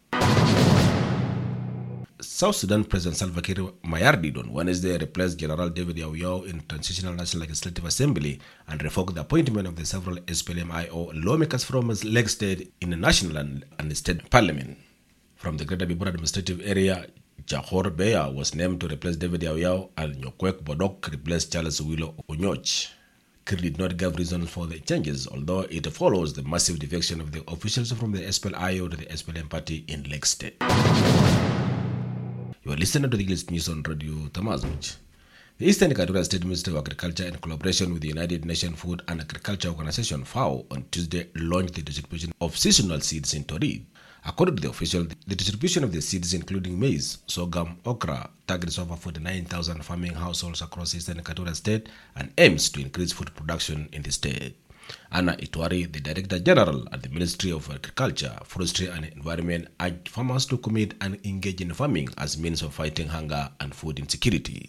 S9: South Sudan President Salva Kiir Mayardit on Wednesday replaced General David Yaw in Transitional National Legislative Assembly and revoked the appointment of the several SPLM-IO lawmakers from his leg state in the national and state parliament. From the Greater Bibura administrative area, Jahor Beya was named to replace David Yaw and Nyokwek Bodok replaced Charles Willow Onyoch. Kiir did not give reasons for the changes, although it follows the massive defection of the officials from the SPLM-IO to the SPLM party in Lake State. You are listening to the English News on Radio Tamazuj. The Eastern Equatorial State Ministry of Agriculture, in collaboration with the United Nations Food and Agriculture Organization (FAO), on Tuesday launched the distribution of seasonal seeds in Torid. According to the official, the distribution of the seeds, including maize, sorghum, okra, targets over 49,000 farming households across Eastern Equatorial State and aims to increase food production in the state. Anna Itwari, the Director General at the Ministry of Agriculture, Forestry and Environment, urged farmers to commit and engage in farming as means of fighting hunger and food insecurity.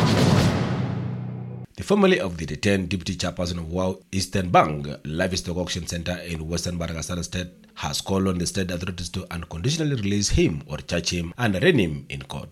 S9: The family of the retained Deputy Chairperson of WOW Eastern Bank Livestock Auction Center in Western Madagascar State has called on the state authorities to unconditionally release him or charge him and arraign him in court.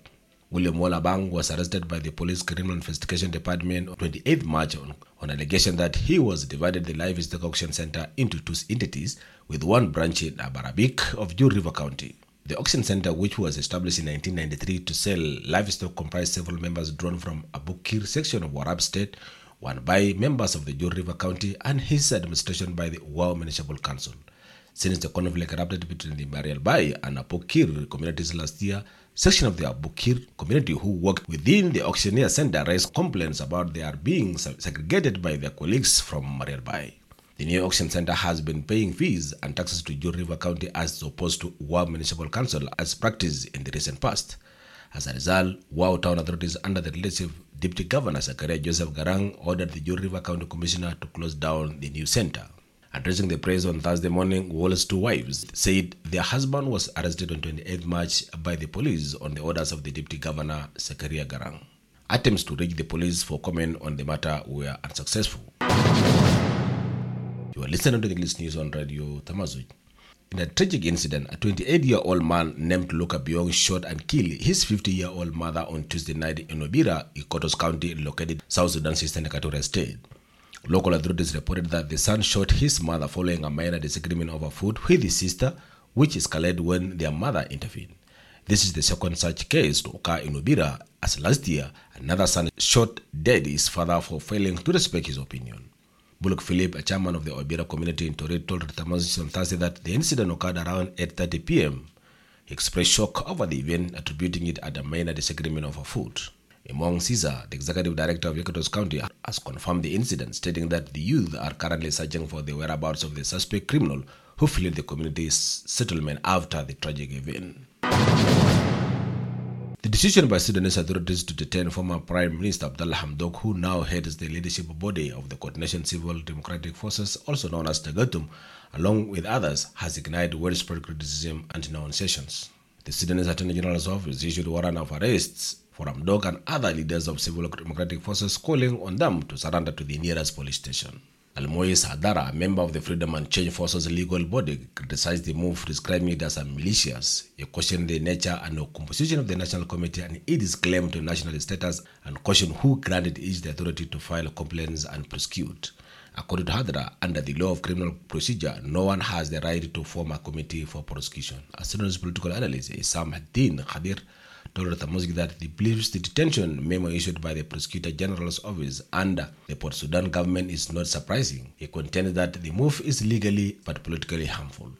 S9: William Wolabang was arrested by the Police Criminal Investigation Department on 28th March on allegation that he was divided the livestock auction center into two entities, with one branch in Abarabik of Jur River County. The auction center, which was established in 1993 to sell livestock, comprised several members drawn from Abukir section of Warab State, one by members of the Jur River County, and his administration by the Wau Municipal Council. Since the conflict erupted between the Marial Bay and Abukir communities last year, section of the Abukir community who worked within the auctioneer center raised complaints about their being segregated by their colleagues from Marial Bay. The new auction center has been paying fees and taxes to Jur River County as opposed to Wau Municipal Council as practiced in the recent past. As a result, Wau town authorities under the leadership of Deputy Governor Zakaria Joseph Garang ordered the Jur River County Commissioner to close down the new center. Addressing the press on Thursday morning, Wau's two wives said their husband was arrested on 28 March by the police on the orders of the Deputy Governor Zakaria Garang. Attempts to reach the police for comment on the matter were unsuccessful. You are listening to the English news on Radio Tamazuj. In a tragic incident, a 28-year-old man named Luka Biong shot and killed his 50-year-old mother on Tuesday night in Obira, Ikotos County, located South Sudan's Eastern Equatorial State. Local authorities reported that the son shot his mother following a minor disagreement over food with his sister, which escalated when their mother intervened. This is the second such case to occur in Obira, as last year another son shot dead his father for failing to respect his opinion. Bullock Philip, a chairman of the Obira community in Torit, told Tamazis on Thursday that the incident occurred around 8:30 p.m. He expressed shock over the event, attributing it at a minor disagreement over food. Among Caesar, the executive director of Ikotos County, has confirmed the incident, stating that the youth are currently searching for the whereabouts of the suspect criminal who fled the community's settlement after the tragic event. The decision by Sudanese authorities to detain former Prime Minister Abdallah Hamdok, who now heads the leadership body of the Coordination Civil Democratic Forces, also known as Tagatum, along with others, has ignited widespread criticism and denunciations. The Sudanese Attorney General's office issued a warrant of arrests for Hamdok and other leaders of civil democratic forces, calling on them to surrender to the nearest police station. Almois Hadara, a member of the Freedom and Change Forces legal body, criticized the move, describing it as a malicious. He questioned the nature and the composition of the National Committee and its claim to national status, and questioned who granted each the authority to file complaints and prosecute. According to Hadra, under the law of criminal procedure, no one has the right to form a committee for prosecution. A Sudanese political analyst, Isam Haddin Khadir, told Tamazgi that he believes the detention memo issued by the Prosecutor General's office under the Port Sudan government is not surprising. He contends that the move is legally but politically harmful.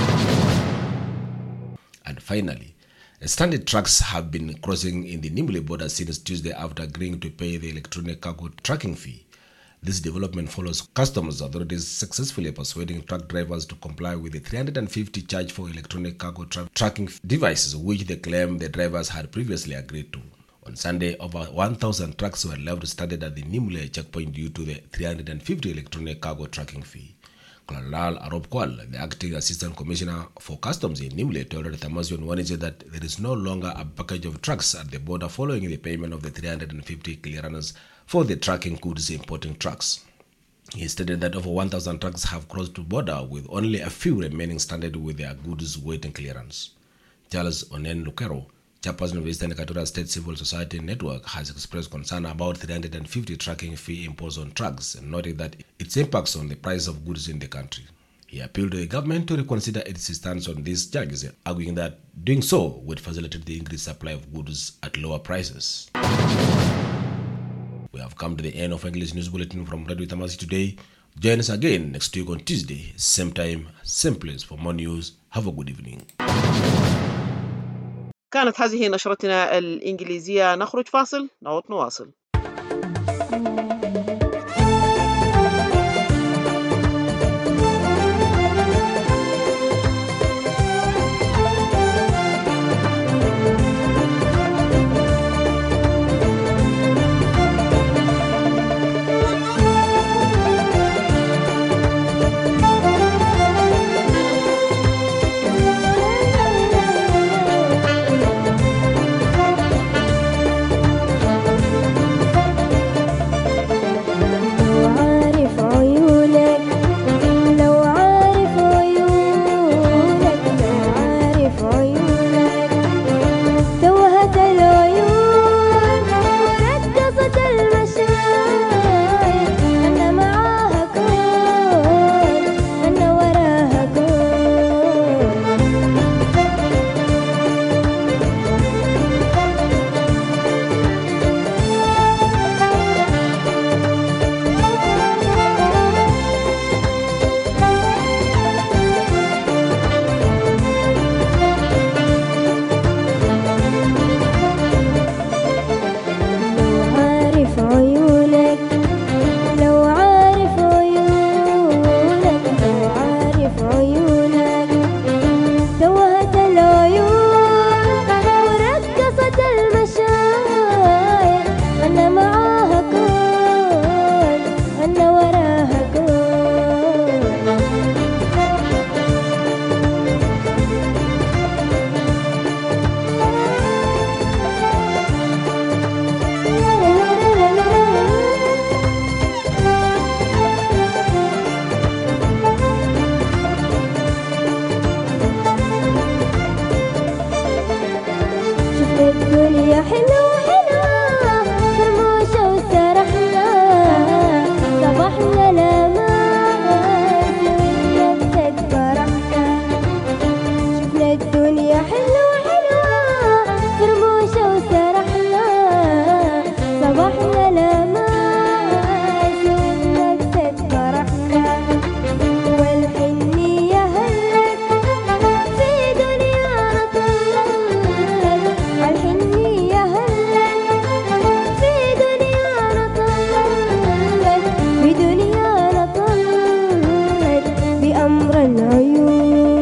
S9: And finally, stranded trucks have been crossing in the Nimule border since Tuesday after agreeing to pay the electronic cargo tracking fee. This development follows customs authorities successfully persuading truck drivers to comply with the 350 charge for electronic cargo tracking devices, which they claim the drivers had previously agreed to. On Sunday, over 1,000 trucks were left stranded at the Nimule checkpoint due to the 350 electronic cargo tracking fee. Colonel Arob Kwal, the acting assistant commissioner for customs in Nimule, told Tamazio on Wednesday that there is no longer a package of trucks at the border following the payment of the 350 clearance for the tracking goods importing trucks. He stated that over 1,000 trucks have crossed the border, with only a few remaining stranded with their goods waiting clearance. Charles Onen Lucero, chairperson of the Eastern Equatorial State Civil Society Network, has expressed concern about 350 tracking fee imposed on trucks, and noted that its impacts on the price of goods in the country. He appealed to the government to reconsider its stance on these charges, arguing that doing so would facilitate the increased supply of goods at lower prices. We have come to the end of English News Bulletin from Radio Tamasi today. Join us again next week on Tuesday, same time, same place for more news. Have a good evening.
S4: كانت هذه نشرتنا الإنجليزية. نخرج فاصل نعود نواصل.
S10: العيون.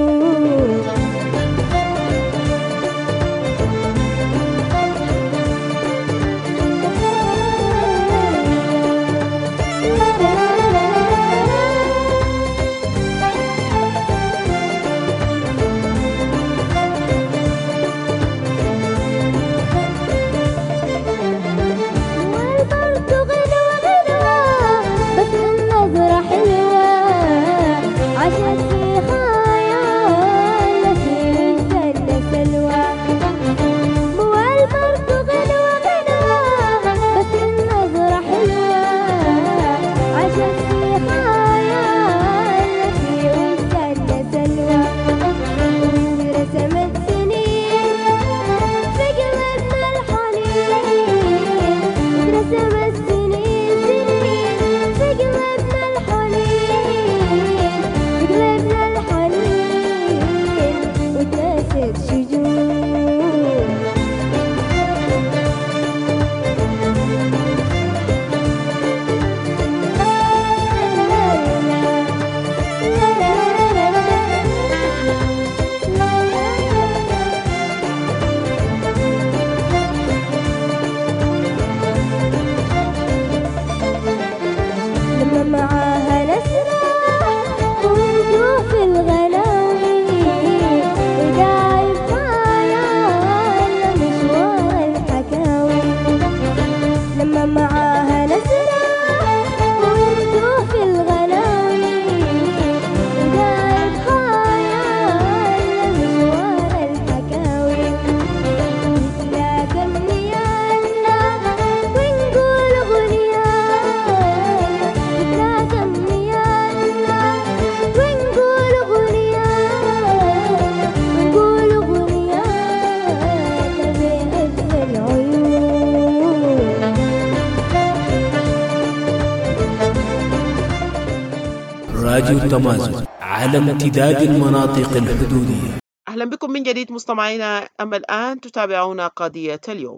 S3: راديو تمازج على امتداد المناطق الحدودية.
S4: أهلا بكم من جديد مستمعينا. أما الآن تتابعون قضية اليوم.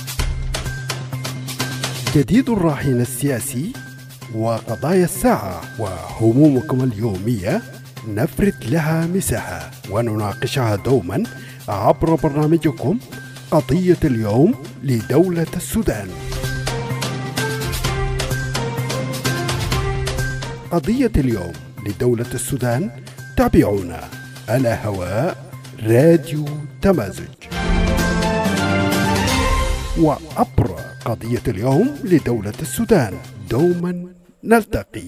S11: جديد الراهن السياسي وقضايا الساعة وهمومكم اليومية نفرد لها مساحة ونناقشها دوما عبر برنامجكم قضية اليوم لدولة السودان. قضية اليوم لدولة السودان تابعونا على هواء راديو تمازج، وعبر قضية اليوم لدولة السودان دوما نلتقي.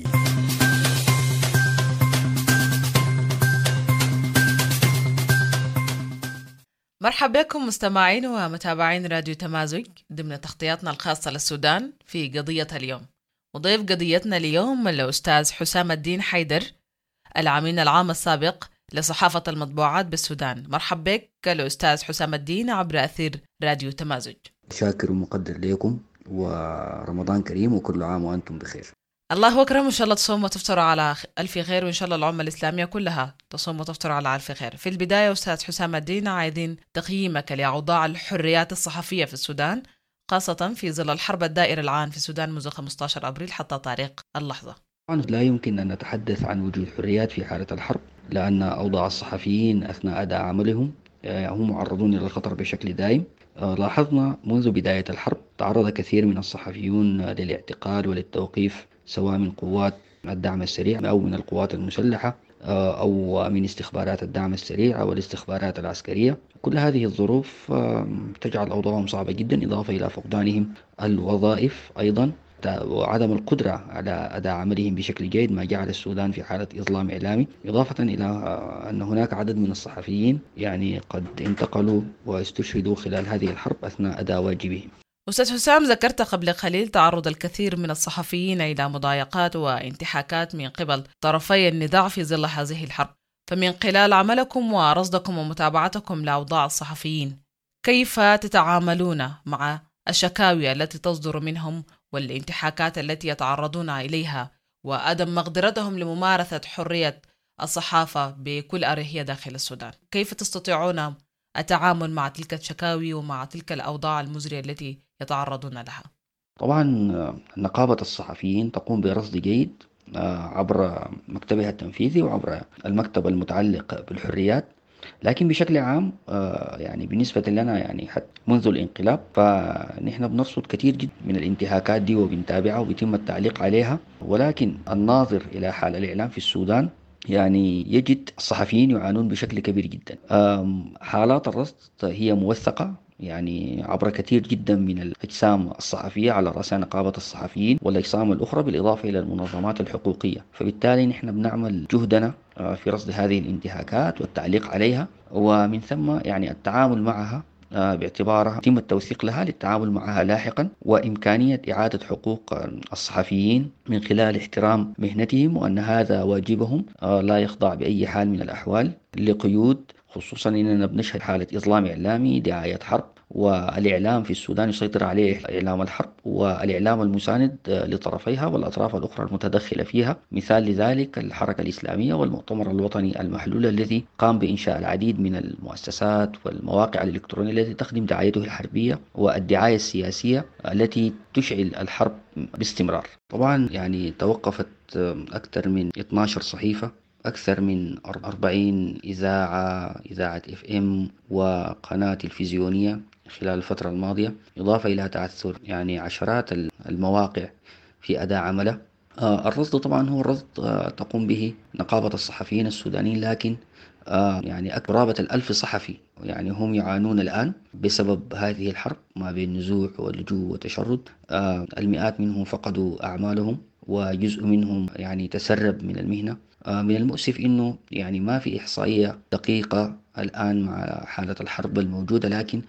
S12: مرحبا بكم مستمعين ومتابعين راديو تمازج ضمن تغطياتنا الخاصة للسودان في قضية اليوم. وضيف قضيتنا اليوم الأستاذ حسام الدين حيدر، العميد العام السابق لصحافة المطبوعات بالسودان. مرحبا بك الأستاذ حسام الدين عبر أثير راديو تمازج.
S13: شاكر ومقدر لكم، ورمضان كريم وكل عام وأنتم بخير.
S12: الله أكرم، إن شاء الله تصوم وتفطروا على ألف خير، وإن شاء الله الأمة الإسلامية كلها تصوم وتفطر على ألف خير. في البداية أستاذ حسام الدين، عايزين تقييمك لأوضاع الحريات الصحفية في السودان، خاصة في ظل الحرب الدائرة الآن في السودان منذ 15 أبريل حتى تاريخ اللحظة.
S13: طبعا لا يمكن أن نتحدث عن وجود حريات في حالة الحرب، لأن أوضاع الصحفيين أثناء أداء عملهم هم معرضون إلى الخطر بشكل دائم. لاحظنا منذ بداية الحرب تعرض كثير من الصحفيون للاعتقال وللتوقيف، سواء من قوات الدعم السريع أو من القوات المسلحة أو من استخبارات الدعم السريع أو الاستخبارات العسكرية. كل هذه الظروف تجعل أوضاعهم صعبة جدا، إضافة إلى فقدانهم الوظائف أيضا وعدم القدرة على أداء عملهم بشكل جيد، ما جعل السودان في حالة إظلام إعلامي، إضافة إلى أن هناك عدد من الصحفيين قد انتقلوا واستشهدوا خلال هذه الحرب أثناء أداء واجبهم.
S12: أستاذ حسام، ذكرت قبل قليل تعرض الكثير من الصحفيين إلى مضايقات وانتهاكات من قبل طرفي النزاع في ظل هذه الحرب، فمن خلال عملكم ورصدكم ومتابعتكم لأوضاع الصحفيين، كيف تتعاملون مع الشكاوي التي تصدر منهم والانتهاكات التي يتعرضون إليها وعدم مقدرتهم لممارسة حرية الصحافة بكل أريحية داخل السودان؟ كيف تستطيعون التعامل مع تلك الشكاوي ومع تلك الأوضاع المزرية التي يتعرضون لها؟
S13: طبعا نقابة الصحفيين تقوم برصد جيد عبر مكتبها التنفيذي وعبر المكتب المتعلق بالحريات. لكن بشكل عام يعني بالنسبة لنا يعني حتى منذ الانقلاب فنحن بنرصد كثير جدا من الانتهاكات دي وبنتابعها وبيتم التعليق عليها. ولكن الناظر إلى حال الإعلام في السودان يعني يجد الصحفيين يعانون بشكل كبير جدا. حالات الرصد هي موثقة يعني عبر كثير جدا من الأجسام الصحفية على رأسها نقابة الصحفيين والأجسام الأخرى بالإضافة إلى المنظمات الحقوقية. فبالتالي نحن بنعمل جهدنا في رصد هذه الانتهاكات والتعليق عليها، ومن ثم يعني التعامل معها باعتبارها يتم التوثيق لها للتعامل معها لاحقا، وإمكانية إعادة حقوق الصحفيين من خلال احترام مهنتهم، وأن هذا واجبهم لا يخضع بأي حال من الأحوال لقيود، خصوصا أننا بنشهد حالة إظلام إعلامي، دعاية حرب، والإعلام في السودان يسيطر عليه إعلام الحرب والإعلام المساند لطرفيها والأطراف الأخرى المتدخلة فيها. مثال لذلك الحركة الإسلامية والمؤتمر الوطني المحلول الذي قام بإنشاء العديد من المؤسسات والمواقع الإلكترونية التي تخدم دعايته الحربية والدعاية السياسية التي تشعل الحرب باستمرار. طبعا يعني توقفت أكثر من 12 صحيفة، أكثر من 40 إذاعة FM وقناة تلفزيونية خلال الفترة الماضية، إضافة إلى تعثر يعني عشرات المواقع في أداء عمله. الرصد طبعا هو الرصد تقوم به نقابة الصحفيين السودانيين، لكن يعني قرابة 1000 صحفي يعني هم يعانون الآن بسبب هذه الحرب ما بين نزوح ولجوء وتشرد. المئات منهم فقدوا أعمالهم وجزء منهم يعني تسرب من المهنة. من المؤسف إنه يعني ما في إحصائية دقيقة الآن مع حالة الحرب الموجودة، لكن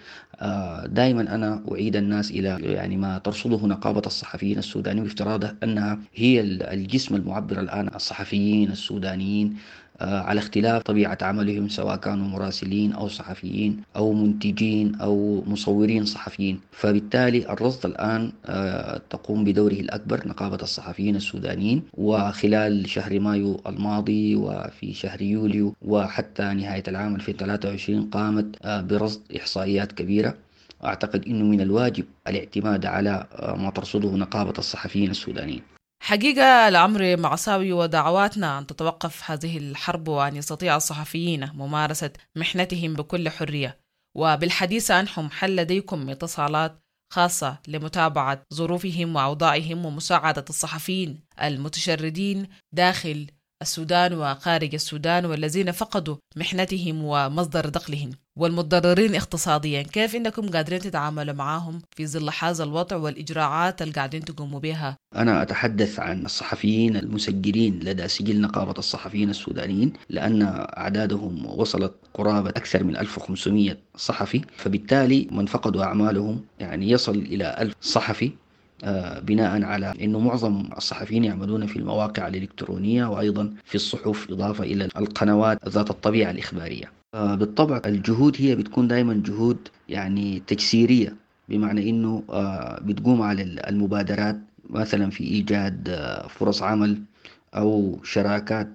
S13: دائما أنا أعيد الناس إلى يعني ما ترصده نقابة الصحفيين السودانيين بافتراضه أنها هي الجسم المعبر الآن الصحفيين السودانيين على اختلاف طبيعة عملهم، سواء كانوا مراسلين أو صحفيين أو منتجين أو مصورين صحفيين. فبالتالي الرصد الآن تقوم بدوره الأكبر نقابة الصحفيين السودانيين، وخلال شهر مايو الماضي وفي شهر يوليو وحتى نهاية العام 2023 قامت برصد إحصائيات كبيرة. أعتقد أنه من الواجب الاعتماد على ما ترصده نقابة الصحفيين السودانيين.
S12: حقيقة الأمر معصاوي، ودعواتنا أن تتوقف هذه الحرب وأن يستطيع الصحفيين ممارسة محنتهم بكل حرية. وبالحديث عنهم، هل لديكم اتصالات خاصة لمتابعة ظروفهم وأوضاعهم ومساعدة الصحفيين المتشردين داخل السودان وخارج السودان والذين فقدوا محنتهم ومصدر دخلهم والمتضررين اقتصاديا؟ كيف إنكم قادرين تتعاملوا معهم في ظل هذا الوضع والإجراءات اللي قاعدين تقوموا بها؟
S13: أنا أتحدث عن الصحفيين المسجلين لدى سجل نقابة الصحفيين السودانيين، لأن أعدادهم وصلت قرابة أكثر من 1500 صحفي، فبالتالي من فقدوا أعمالهم يعني يصل إلى 1000 صحفي، بناء على أنه معظم الصحفيين يعملون في المواقع الإلكترونية وأيضا في الصحف، إضافة إلى القنوات ذات الطبيعة الإخبارية. بالطبع الجهود هي بتكون دائما جهود يعني تجسيرية، بمعنى أنه بتقوم على المبادرات مثلا في إيجاد فرص عمل أو شراكات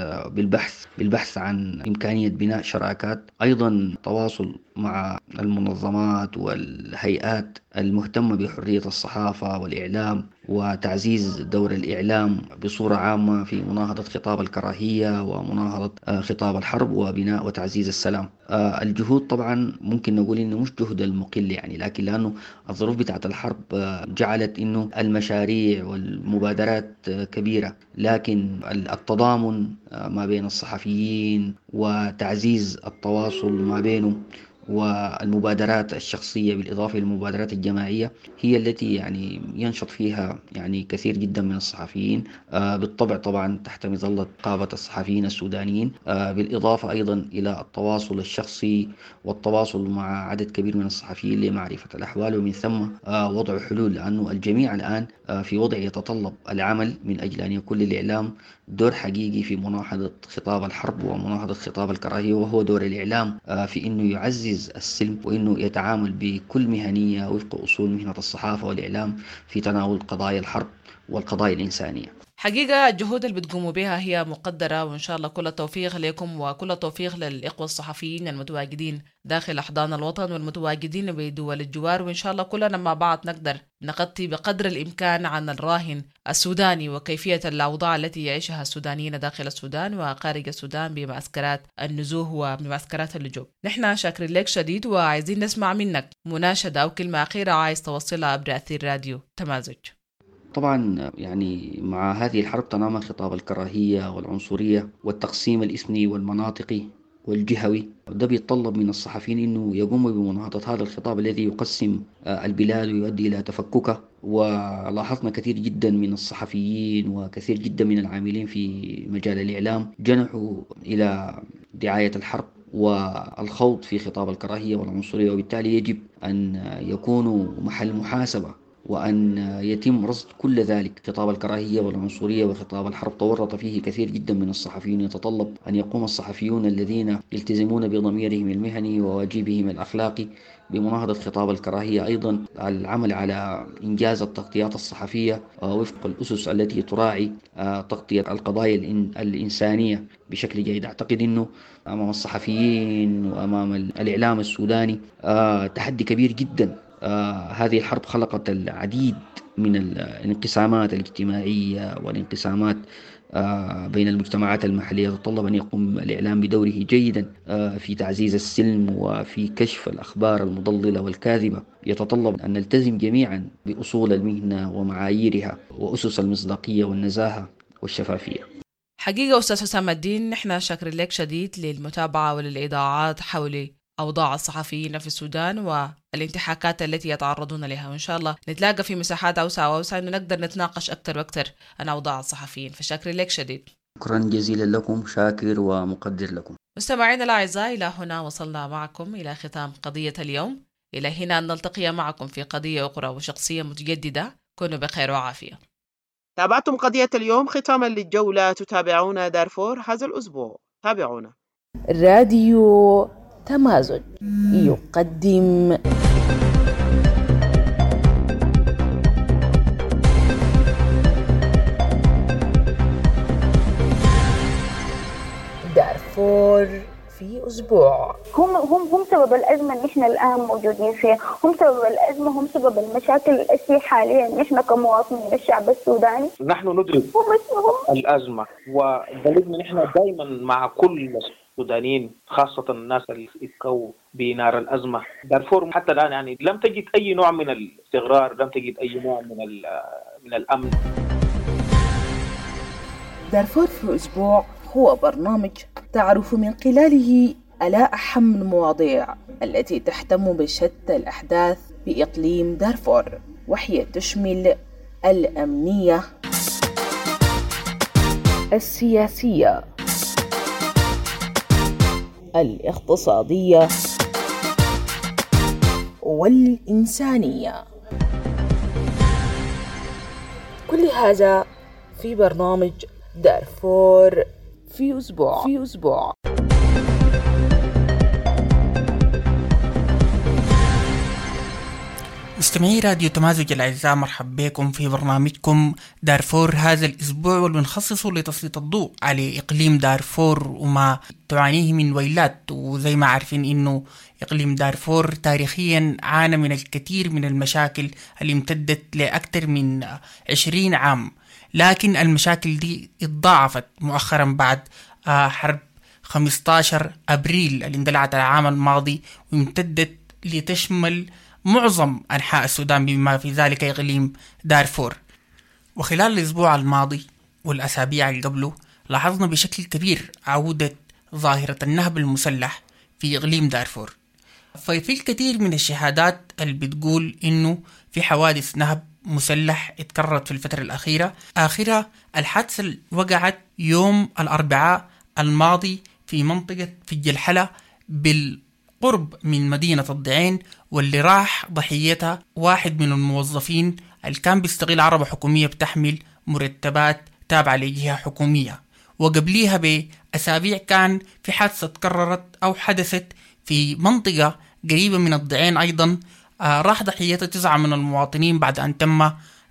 S13: بالبحث عن إمكانية بناء شراكات، أيضا تواصل مع المنظمات والهيئات المهتمة بحرية الصحافة والإعلام وتعزيز دور الإعلام بصورة عامة في مناهضة خطاب الكراهية ومناهضة خطاب الحرب وبناء وتعزيز السلام. الجهود طبعا ممكن نقول إنه مش جهد المقل يعني، لكن لأنه الظروف بتاعت الحرب جعلت إنه المشاريع والمبادرات كبيرة، لكن التضامن ما بين الصحفيين وتعزيز التواصل ما بينهم والمبادرات الشخصية بالإضافة للمبادرات الجماعية هي التي يعني ينشط فيها يعني كثير جدا من الصحفيين، بالطبع طبعا تحت مظلة نقابة الصحفيين السودانيين، بالإضافة أيضا إلى التواصل الشخصي والتواصل مع عدد كبير من الصحفيين لمعرفة الأحوال، ومن ثم وضع حلول، لأنه الجميع الآن في وضع يتطلب العمل من أجل أن يكون للإعلام دور حقيقي في مناهضة خطاب الحرب ومناهضة خطاب الكراهية، وهو دور الإعلام في أنه يعزز السلم وأنه يتعامل بكل مهنية وفق أصول مهنة الصحافة والإعلام في تناول قضايا الحرب والقضايا الإنسانية.
S12: حقيقة الجهود اللي بتقوموا بها هي مقدرة، وإن شاء الله كل التوفيق لكم وكل التوفيق للإخوة الصحفيين المتواجدين داخل أحضان الوطن والمتواجدين بدول الجوار، وإن شاء الله كلنا مع بعض نقدر نغطي بقدر الإمكان عن الراهن السوداني وكيفية الأوضاع التي يعيشها السودانيين داخل السودان وخارج السودان بمعسكرات النزوه وبمعسكرات اللجوء. نحن شاكرين لك شديد وعايزين نسمع منك مناشدة أو كلمة أخيرة عايز توصلها عبر أثير راديو تمازج.
S13: طبعا يعني مع هذه الحرب تنامى خطاب الكراهية والعنصرية والتقسيم الإثني والمناطقي والجهوي. ده بيتطلب من الصحفيين أنه يقوموا بمناهضة هذا الخطاب الذي يقسم البلاد ويؤدي إلى تفككها. ولاحظنا كثير جدا من الصحفيين وكثير جدا من العاملين في مجال الإعلام جنحوا إلى دعاية الحرب والخوض في خطاب الكراهية والعنصرية، وبالتالي يجب أن يكونوا محل محاسبة وأن يتم رصد كل ذلك. خطاب الكراهية والعنصرية وخطاب الحرب تورط فيه كثير جدا من الصحفيين. يتطلب أن يقوم الصحفيون الذين يلتزمون بضميرهم المهني وواجبهم الأخلاقي بمناهضة خطاب الكراهية، أيضا العمل على إنجاز التغطيات الصحفية وفق الأسس التي تراعي تغطية القضايا الإنسانية بشكل جيد. أعتقد أنه أمام الصحفيين وأمام الإعلام السوداني تحدي كبير جدا. هذه الحرب خلقت العديد من الانقسامات الاجتماعية والانقسامات بين المجتمعات المحلية. يتطلب أن يقوم الإعلام بدوره جيدا في تعزيز السلم وفي كشف الأخبار المضللة والكاذبة. يتطلب أن نلتزم جميعا بأصول المهنة ومعاييرها وأسس المصداقية والنزاهة والشفافية.
S12: حقيقة أستاذ حسام الدين، نحن شاكرين لك شديد للمتابعة وللإيضاحات حول أوضاع الصحفيين في السودان والانتحاكات التي يتعرضون لها، وإن شاء الله نتلاقى في مساحات أوسع وأوسع إنه نقدر نتناقش أكثر وأكثر عن أوضاع الصحفيين، فشاكرين لك شديد.
S13: شكرا جزيلا لكم، شاكر ومقدر لكم.
S12: مستمعينا الأعزاء، إلى هنا وصلنا معكم إلى ختام قضية اليوم. إلى هنا أن نلتقي معكم في قضية أخرى وشخصية متجددة. كونوا بخير وعافية.
S4: تابعتم قضية اليوم. ختاما للجولة تتابعون دارفور هذا الأسبوع. تابعونا.
S10: راديو تمازج يقدم دارفور في أسبوع.
S14: هم سبب الأزمة اللي إحنا الآن موجودين فيها، هم سبب الأزمة، هم سبب المشاكل التي حاليا إحنا كمواطنين الشعب السوداني.
S15: نحن ندرك الأزمة، وبلدنا نحن دائما مع كل السودانيين، خاصة الناس اللي يتكوا بنار الأزمة. دارفور حتى الآن يعني لم تجد أي نوع من الاستقرار، لم تجد أي نوع من الأمن.
S10: دارفور في أسبوع هو برنامج تعرف من خلاله على أهم المواضيع التي تهتم بشتى الأحداث بإقليم دارفور، وهي تشمل الأمنية، السياسية، الاقتصادية والإنسانية. كل هذا في برنامج دارفور في أسبوع.
S16: مستمعي راديو تمازج الأعزاء، مرحب بكم في برنامجكم دارفور هذا الأسبوع، واللي بنخصصه لتسليط الضوء على إقليم دارفور وما تعانيه من ويلات. وزي ما عارفين إنه إقليم دارفور تاريخيا عانى من الكثير من المشاكل اللي امتدت لأكثر من 20 عام، لكن المشاكل دي اتضاعفت مؤخرا بعد حرب 15 أبريل اللي اندلعت العام الماضي، وامتدت لتشمل معظم أنحاء السودان بما في ذلك إقليم دارفور. وخلال الأسبوع الماضي والأسابيع اللي قبله لاحظنا بشكل كبير عودة ظاهرة النهب المسلح في إقليم دارفور. ففي الكثير من الشهادات اللي بتقول إنه في حوادث نهب مسلح اتكررت في الفترة الأخيرة، آخرها الحادثة اللي وقعت يوم الأربعاء الماضي في منطقة فج الحلا بالقرب من مدينة الضعين، واللي راح ضحيتها واحد من الموظفين اللي كان بيستغل عربة حكومية بتحمل مرتبات تابعة لجهة حكومية. وقبليها بأسابيع كان في حادثة تكررت أو حدثت في منطقة قريبة من الضعين أيضا، راح ضحيتها 9 من المواطنين بعد أن تم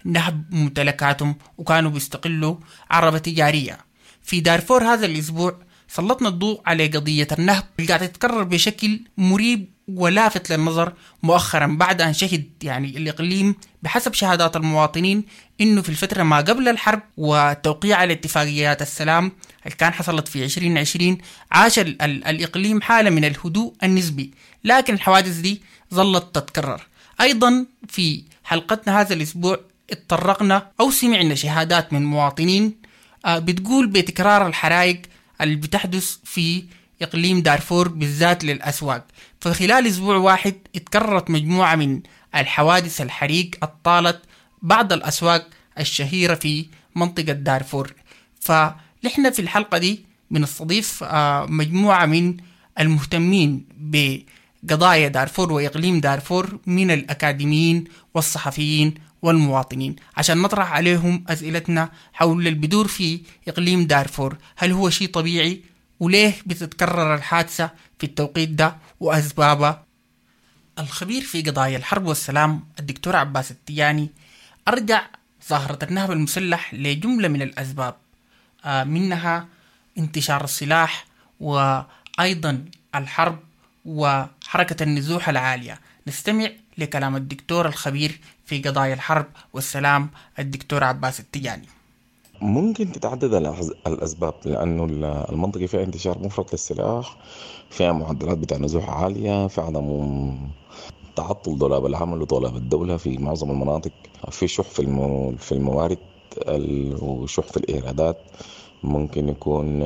S16: نهب ممتلكاتهم وكانوا بيستقلوا عربة تجارية. في دارفور هذا الأسبوع سلطنا الضوء على قضية النهب اللي قاعدة تتكرر بشكل مريب ولافت للنظر مؤخرا بعد أن شهد يعني الإقليم بحسب شهادات المواطنين إنه في الفترة ما قبل الحرب وتوقيع على اتفاقيات السلام اللي كان حصلت في 2020 عاش الإقليم حالة من الهدوء النسبي، لكن الحوادث دي ظلت تتكرر. أيضا في حلقتنا هذا الأسبوع اتطرقنا أو سمعنا شهادات من مواطنين بتقول بتكرار الحرائق اللي بتحدث في إقليم دارفور بالذات للأسواق. فخلال أسبوع واحد اتكررت مجموعة من الحوادث الحريق الطالت بعض الأسواق الشهيرة في منطقة دارفور. فنحن في الحلقة دي بنستضيف مجموعة من المهتمين بقضايا دارفور وإقليم دارفور من الأكاديميين والصحفيين والمواطنين عشان نطرح عليهم أسئلتنا حول البدور في إقليم دارفور. هل هو شيء طبيعي؟ وليه بتتكرر الحادثة في التوقيت ده وأسبابها؟ الخبير في قضايا الحرب والسلام الدكتور عباس التياني أرجع ظاهرة النهب المسلح لجملة من الأسباب، منها انتشار السلاح وأيضا الحرب وحركة النزوح العالية. نستمع لكلام الدكتور الخبير في قضايا الحرب والسلام الدكتور عباس التياني.
S17: ممكن تتعدد الأسباب، لأنه المنطقة فيها انتشار مفرط للسلاح، فيها معدلات بتاع نزوح عالية، في عدم تعطل دولاب العمل ودولاب الدولة في معظم المناطق، في شح في الموارد وشح في الإيرادات. ممكن يكون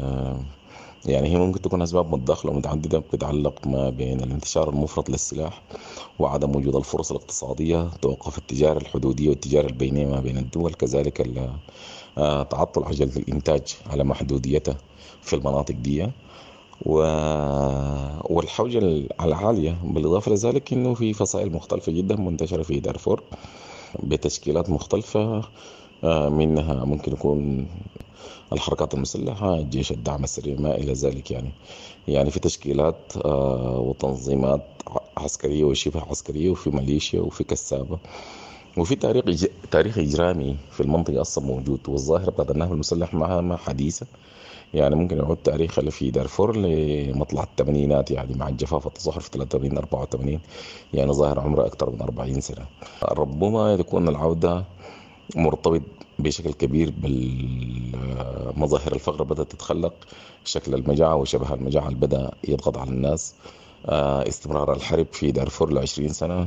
S17: يعني هي ممكن تكون أسباب متداخلة ومتعددة بتتعلق ما بين الانتشار المفرط للسلاح وعدم وجود الفرص الاقتصادية، توقف التجارة الحدودية والتجارة البينية ما بين الدول، كذلك تعطل عجلة الإنتاج على محدوديته في المناطق دي، والحوجة العالية. بالإضافة لذلك إنه في فصائل مختلفة جدا منتشرة في دارفور بتشكيلات مختلفة، منها ممكن يكون الحركات المسلحة، الجيش، الدعم السريع، ما إلى ذلك. يعني في تشكيلات وتنظيمات عسكرية وشبه عسكرية، وفي ميليشيا، وفي كسابة، وفي تاريخ إجرامي في المنطقة أصلا موجود. والظاهرة بتاعت النهب المسلح ما حديثة، يعني ممكن يعود تاريخ في دارفور لمطلع الثمانينات، يعني مع الجفاف التظاهر في 83 84، يعني ظاهر عمره أكثر من 40 سنة. ربما تكون العودة مرتبط بشكل كبير بالمظاهر الفقر بدأت تتخلق، شكل المجاعة وشبه المجاعة اللي بدأ يضغط على الناس، استمرار الحرب في دارفور ل20 سنة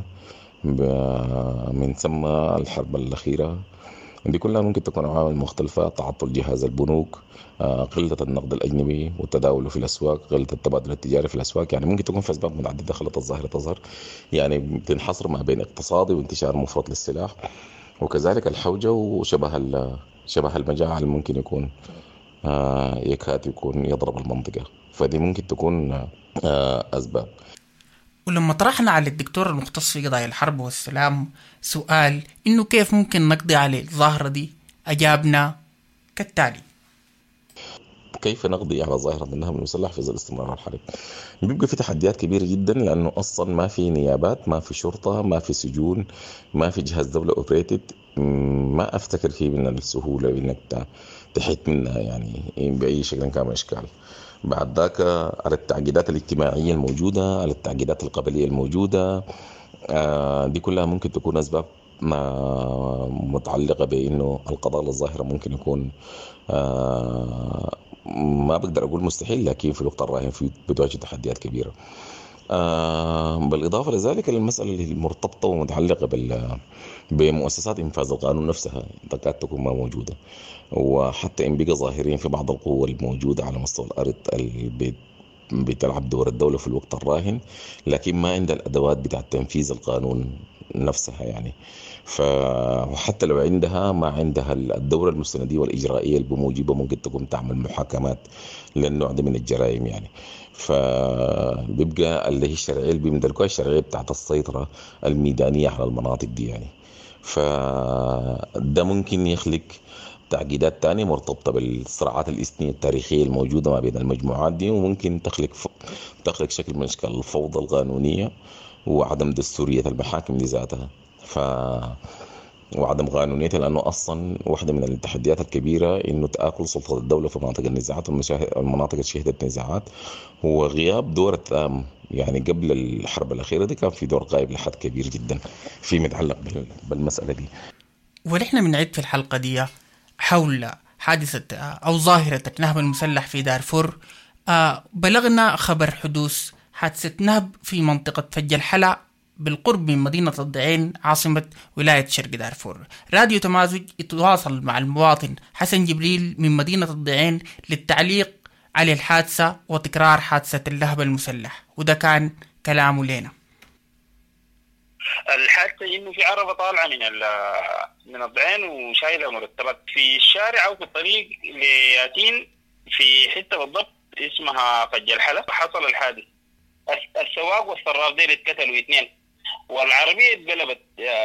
S17: من ثم الحرب الأخيرة. دي كلها ممكن تكون عوامل مختلفة، تعطل جهاز البنوك، قلة النقد الأجنبي والتداول في الأسواق، قلة التبادل التجاري في الأسواق. يعني ممكن تكون في أسباب متعددة خلت الظاهرة تظهر، يعني بتنحصر ما بين اقتصادي وانتشار مفرط للسلاح، وكذلك الحوجة وشبه المجاعة اللي ممكن يكون يكاد يكون يضرب المنطقة. فدي ممكن تكون أسباب.
S16: ولما طرحنا على الدكتور المختص في قضايا الحرب والسلام سؤال إنه كيف ممكن نقضي على الظاهرة دي، أجابنا كالتالي:
S17: كيف نقضي على ظاهرة النهب المسلح في ظل استمرار الحرب؟ بيبقى في تحديات كبيرة جدا، لأنه أصلا ما في نيابات، ما في شرطة، ما في سجون، ما في جهاز دولة أوبريتد. ما أفتكر فيه من السهولة إنك تحيط منها يعني بأي شكل كان من الأشكال. بعد ذاك على التعقيدات الاجتماعية الموجودة، على التعقيدات القبلية الموجودة، دي كلها ممكن تكون أسباب متعلقة بأنه القضاء للظاهرة ممكن يكون ما بقدر أقول مستحيل، لكن في الوقت الراهن بتواجه تحديات كبيرة. بالإضافة لذلك المسألة المرتبطة ومتعلقة بمؤسسات إنفاذ القانون نفسها تكاد تكون ما موجودة، وحتى إن بقى ظاهرين في بعض القوى الموجودة على مستوى الأرض بتلعب دور الدولة في الوقت الراهن، لكن ما عندها الأدوات بتاع تنفيذ القانون نفسها يعني. فحتى لو عندها ما عندها الدورة المستندية والإجرائية اللي بموجبها ممكن تكون تعمل محاكمات للنوع ده من الجرائم يعني. فبيبقى اللي هي الشرعية اللي بيمدلكوها الشرعية بتاعت السيطرة الميدانية على المناطق دي يعني. فده ممكن يخلق تعقيدات تانية مرتبطة بالصراعات الإثنية التاريخية الموجودة ما بين المجموعات دي، وممكن تخلق شكل من أشكال الفوضى القانونية وعدم دستورية المحاكم دي ذاتها. وعدم قانونيتها، لأنه أصلا واحدة من التحديات الكبيرة إنه تآكل سلطة الدولة في مناطق النزاعات والمناطق اللي شهدت نزاعات، هو غياب دور التام. يعني قبل الحرب الأخيرة دي كان في دور غائب لحد كبير جدا في متعلق بالمسألة دي.
S16: ونحن بنعد في الحلقة دي حول حادثة أو ظاهرة النهب المسلح في دارفور. بلغنا خبر حدوث حادثة نهب في منطقة فج الحلا بالقرب من مدينة الضعين عاصمة ولاية شرق دارفور. راديو تمازج يتواصل مع المواطن حسن جبريل من مدينة الضعين للتعليق على الحادثة وتكرار حادثة اللهب المسلح، وده كان كلامه لنا.
S18: الحادثة إنه في عربة طالعة من الضعين وشايلة مرتبات في الشارع أو في الطريق لياتين في حتة بالضبط اسمها فج الحلا. حصل الحادث، السواق والسراق ديل اتقتلوا 2 والعربية اتقلبت.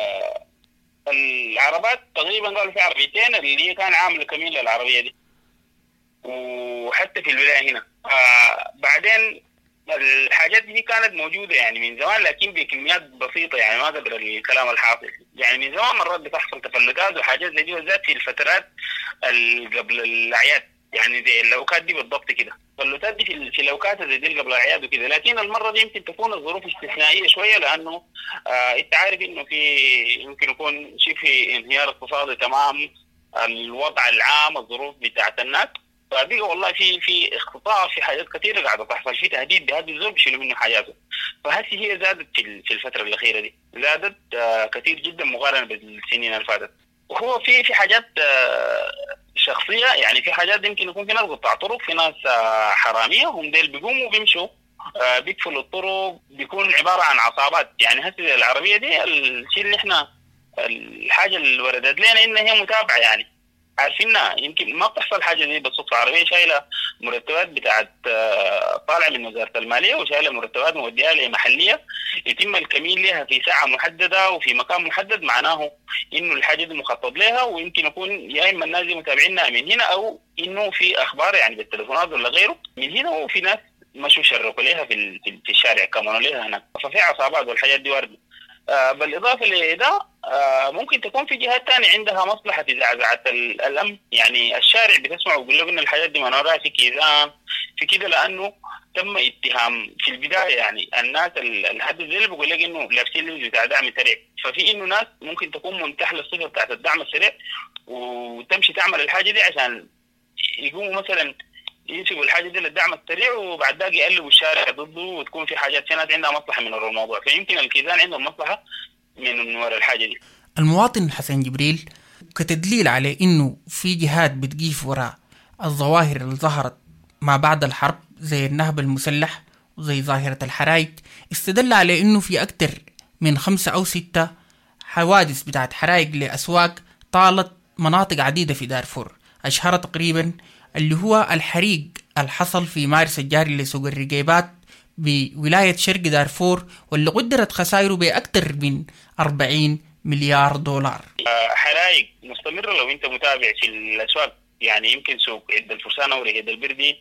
S18: العربات تقريبا قالوا في عربيتين اللي كان عامل كمين للعربية دي، وحتى في الولاية هنا. بعدين الحاجات دي كانت موجودة يعني من زمان، لكن بكميات بسيطة، يعني ما قدر الكلام الحاصل. يعني من زمان مرات بتحصل تفلتات وحاجات زي دي، وزاد في الفترات قبل الأعياد، يعني زي اللوكات دي بالضبط كده. التفلتات دي في اللوكات زي دي قبل الأعياد وكده. لكن المرة دي يمكن تكون الظروف استثنائية شوية، لأنه أنت عارف إنه يمكن يكون شيء في انهيار اقتصادي تمام، الوضع العام، الظروف بتاعت الناس. فبقى والله في اختطاف، في حاجات كثيرة قاعدة تحصل، في تهديد بهذا الزول بيشيلوا منه حياته. فهذه هي زادت في الفترة الأخيرة دي، زادت كثير جدا مقارنة بالسنين اللي فاتت. وهو في حاجات شخصية، يعني في حاجات يمكن يكون في ناس قطاع طرق، في ناس حرامية، هم ديل بيقوموا بيمشوا بيقفلوا الطرق، بيكون عبارة عن عصابات. يعني هسه العربية دي الشيء اللي احنا الحاجة اللي وردت لنا إن هي متابعة، يعني عارفينها. يمكن ما بتحصل حاجة دي بالصدفة. عربية شايلة مرتبات بتاعت طالعة من وزارة المالية، وشايلة مرتبات موديها لمحلية يتم الكمين لها في ساعة محددة وفي مكان محدد، معناه إنه الحاجة دي مخطط لها. ويمكن يكون يا إما الناس دي متابعينها من هنا، أو إنه في أخبار يعني بالتليفونات ولا غيره من هنا، وفي ناس مشوا شرقوا لها في الشارع كمان لها هناك. ففي عصابات والحاجات دي واردة. بالإضافة لده ممكن تكون في جهات تانية عندها مصلحة في زعزعة الأمن. يعني الشارع بتسمع ويقول لك إن الحاجات دي منورها في كيزان في كده، لأنه تم اتهام في البداية. يعني الناس الحد اللي بيقول لك إنه لابسين لبس بتاع دعم سريع، ففي إنه ناس ممكن تكون منتحلة الصفة بتاعت الدعم السريع وتمشي تعمل الحاجة دي عشان يقوموا مثلا ينسبوا الحاجة دي للدعم السريع، وبعد ذلك يقلبوا الشارع ضده، وتكون في حاجات في ناس عندها مصلحة من الموضوع. فيمكن الكيزان عندهم مصلحة من وراء الحاجة دي.
S16: المواطن حسن جبريل كتدليل على إنه في جهات بتقيف وراء الظواهر اللي ظهرت ما بعد الحرب زي النهب المسلح وزي ظاهرة الحرايق، استدل على إنه في أكتر من 5 أو 6 حوادث بتاعت حرايق لأسواق طالت مناطق عديدة في دارفور. أشهر تقريبا اللي هو الحريق اللي حصل في مارس الجاري لسوق الرقيبات بولاية شرق دارفور، واللي قدرت خسائره بأكثر من 40 مليار دولار.
S18: حرايق مستمرة لو انت متابع في الأسواق. يعني يمكن سوق عد الفرسان أو رقيد البردي،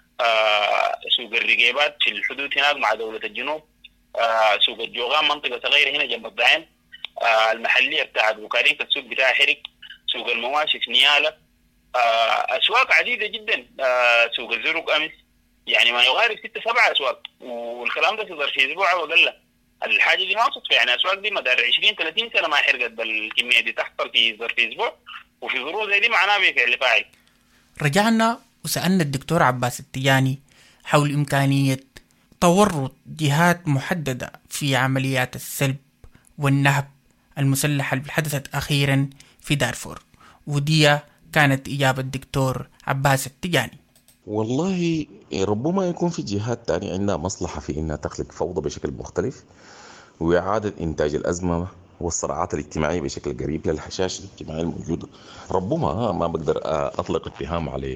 S18: سوق الرقيبات في الحدود هناك مع دولة الجنوب، سوق الجوغان منطقة صغيرة هنا جنب الضعين، المحلية بتاعت بوكارين السوق بتاعها حرق، سوق المواشي في نيالة، أسواق عديدة جدا، سوق الزرق أمس، يعني ما يغارب 6-7 أسواق. والكلام ده في ظرف أسبوع ولا لا. الحاجة دي ما صدفة، يعني أسواق دي مدار 20-30 سنة ما حرقت بالكمية دي، تحصل في ظرف أسبوع، وفي ظروف زي دي معناه بفعل فاعل.
S16: رجعنا وسألنا الدكتور عباس التجاني حول إمكانية تورط جهات محددة في عمليات السلب والنهب المسلحة اللي حدثت أخيرا في دارفور، ودي كانت إجابة الدكتور عباس التجاني.
S17: والله ربما يكون في جهات تانية عندها مصلحة في إنها تخلق فوضى بشكل مختلف وإعادة إنتاج الأزمة والصراعات الاجتماعية بشكل قريب للهشاشة الاجتماعية الموجودة. ربما ما بقدر أطلق اتهام على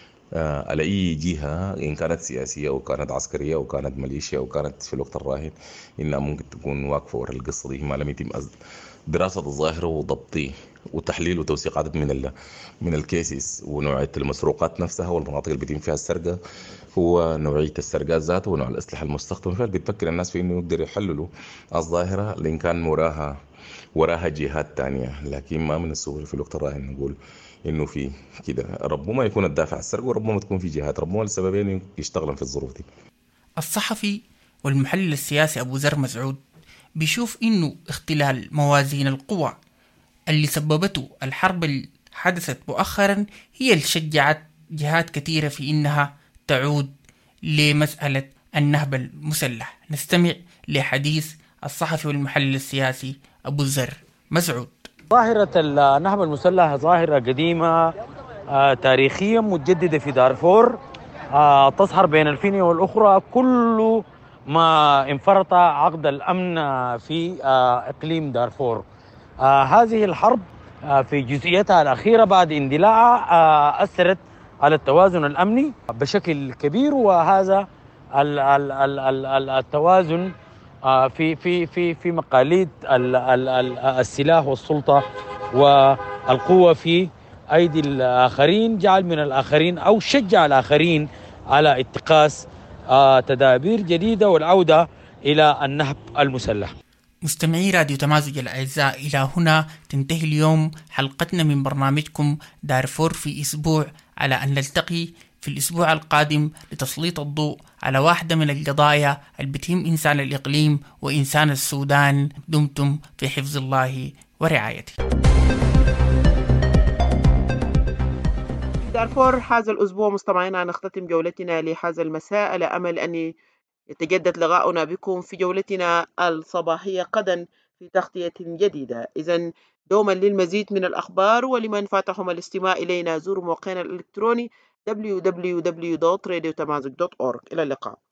S17: أي جهة إن كانت سياسية أو كانت عسكرية أو كانت ميليشيا أو كانت في الوقت الراهن إنها ممكن تكون واقفة وراء القصة دي ما لم يتم دراسة الظاهرة وضبطه وتحليل وتوثيق عدد من الكيسز ونوعية المسروقات نفسها والمناطق اللي بيتم فيها السرقة ونوعية السرقات ذاته ونوع الأسلحة المستخدمة فيها، اللي بتفكر الناس في إنه يقدر يحللوا الظاهرة لإن كان وراها وراها جهات تانية، لكن ما من السهولة في الوقت الراهن نقول إنه في كده. ربما يكون الدافع السرقة، وربما تكون في جهات، ربما السببين يشتغلن في الظروف دي.
S16: الصحفي والمحلل السياسي أبو ذر مسعود بيشوف إنه اختلال موازين القوى اللي سببته الحرب اللي حدثت مؤخرا هي اللي شجعت جهات كثيرة في إنها تعود لمسألة النهب المسلح. نستمع لحديث الصحفي والمحلل السياسي أبو ذر مسعود.
S19: ظاهرة النهب المسلح ظاهرة قديمة تاريخيا متجددة في دارفور، تصهر بين الفينة والأخرى كل ما انفرط عقد الأمن في إقليم دارفور. هذه الحرب في جزئيتها الأخيرة بعد اندلاعها أثرت على التوازن الأمني بشكل كبير، وهذا التوازن في في في في مقاليد السلاح والسلطة والقوة في أيدي الآخرين جعل من الآخرين أو شجع الآخرين على اتخاذ تدابير جديدة والعودة إلى النهب المسلح.
S16: مستمعي راديو تمازج الأعزاء، إلى هنا تنتهي اليوم حلقتنا من برنامجكم دارفور في أسبوع، على أن نلتقي في الأسبوع القادم لتسليط الضوء على واحدة من القضايا اللي بتهم إنسان الإقليم وإنسان السودان. دمتم في حفظ الله ورعايته.
S4: دارفور هذا الأسبوع مستمعينا نختتم جولتنا لهذا المساء، على أمل أن يتجدد لقاؤنا بكم في جولتنا الصباحية غدا في تغطية جديدة. إذن دوما للمزيد من الأخبار ولمن فاتهم الاستماع إلينا زوروا موقعنا الإلكتروني www.radiotamazig.org. إلى اللقاء.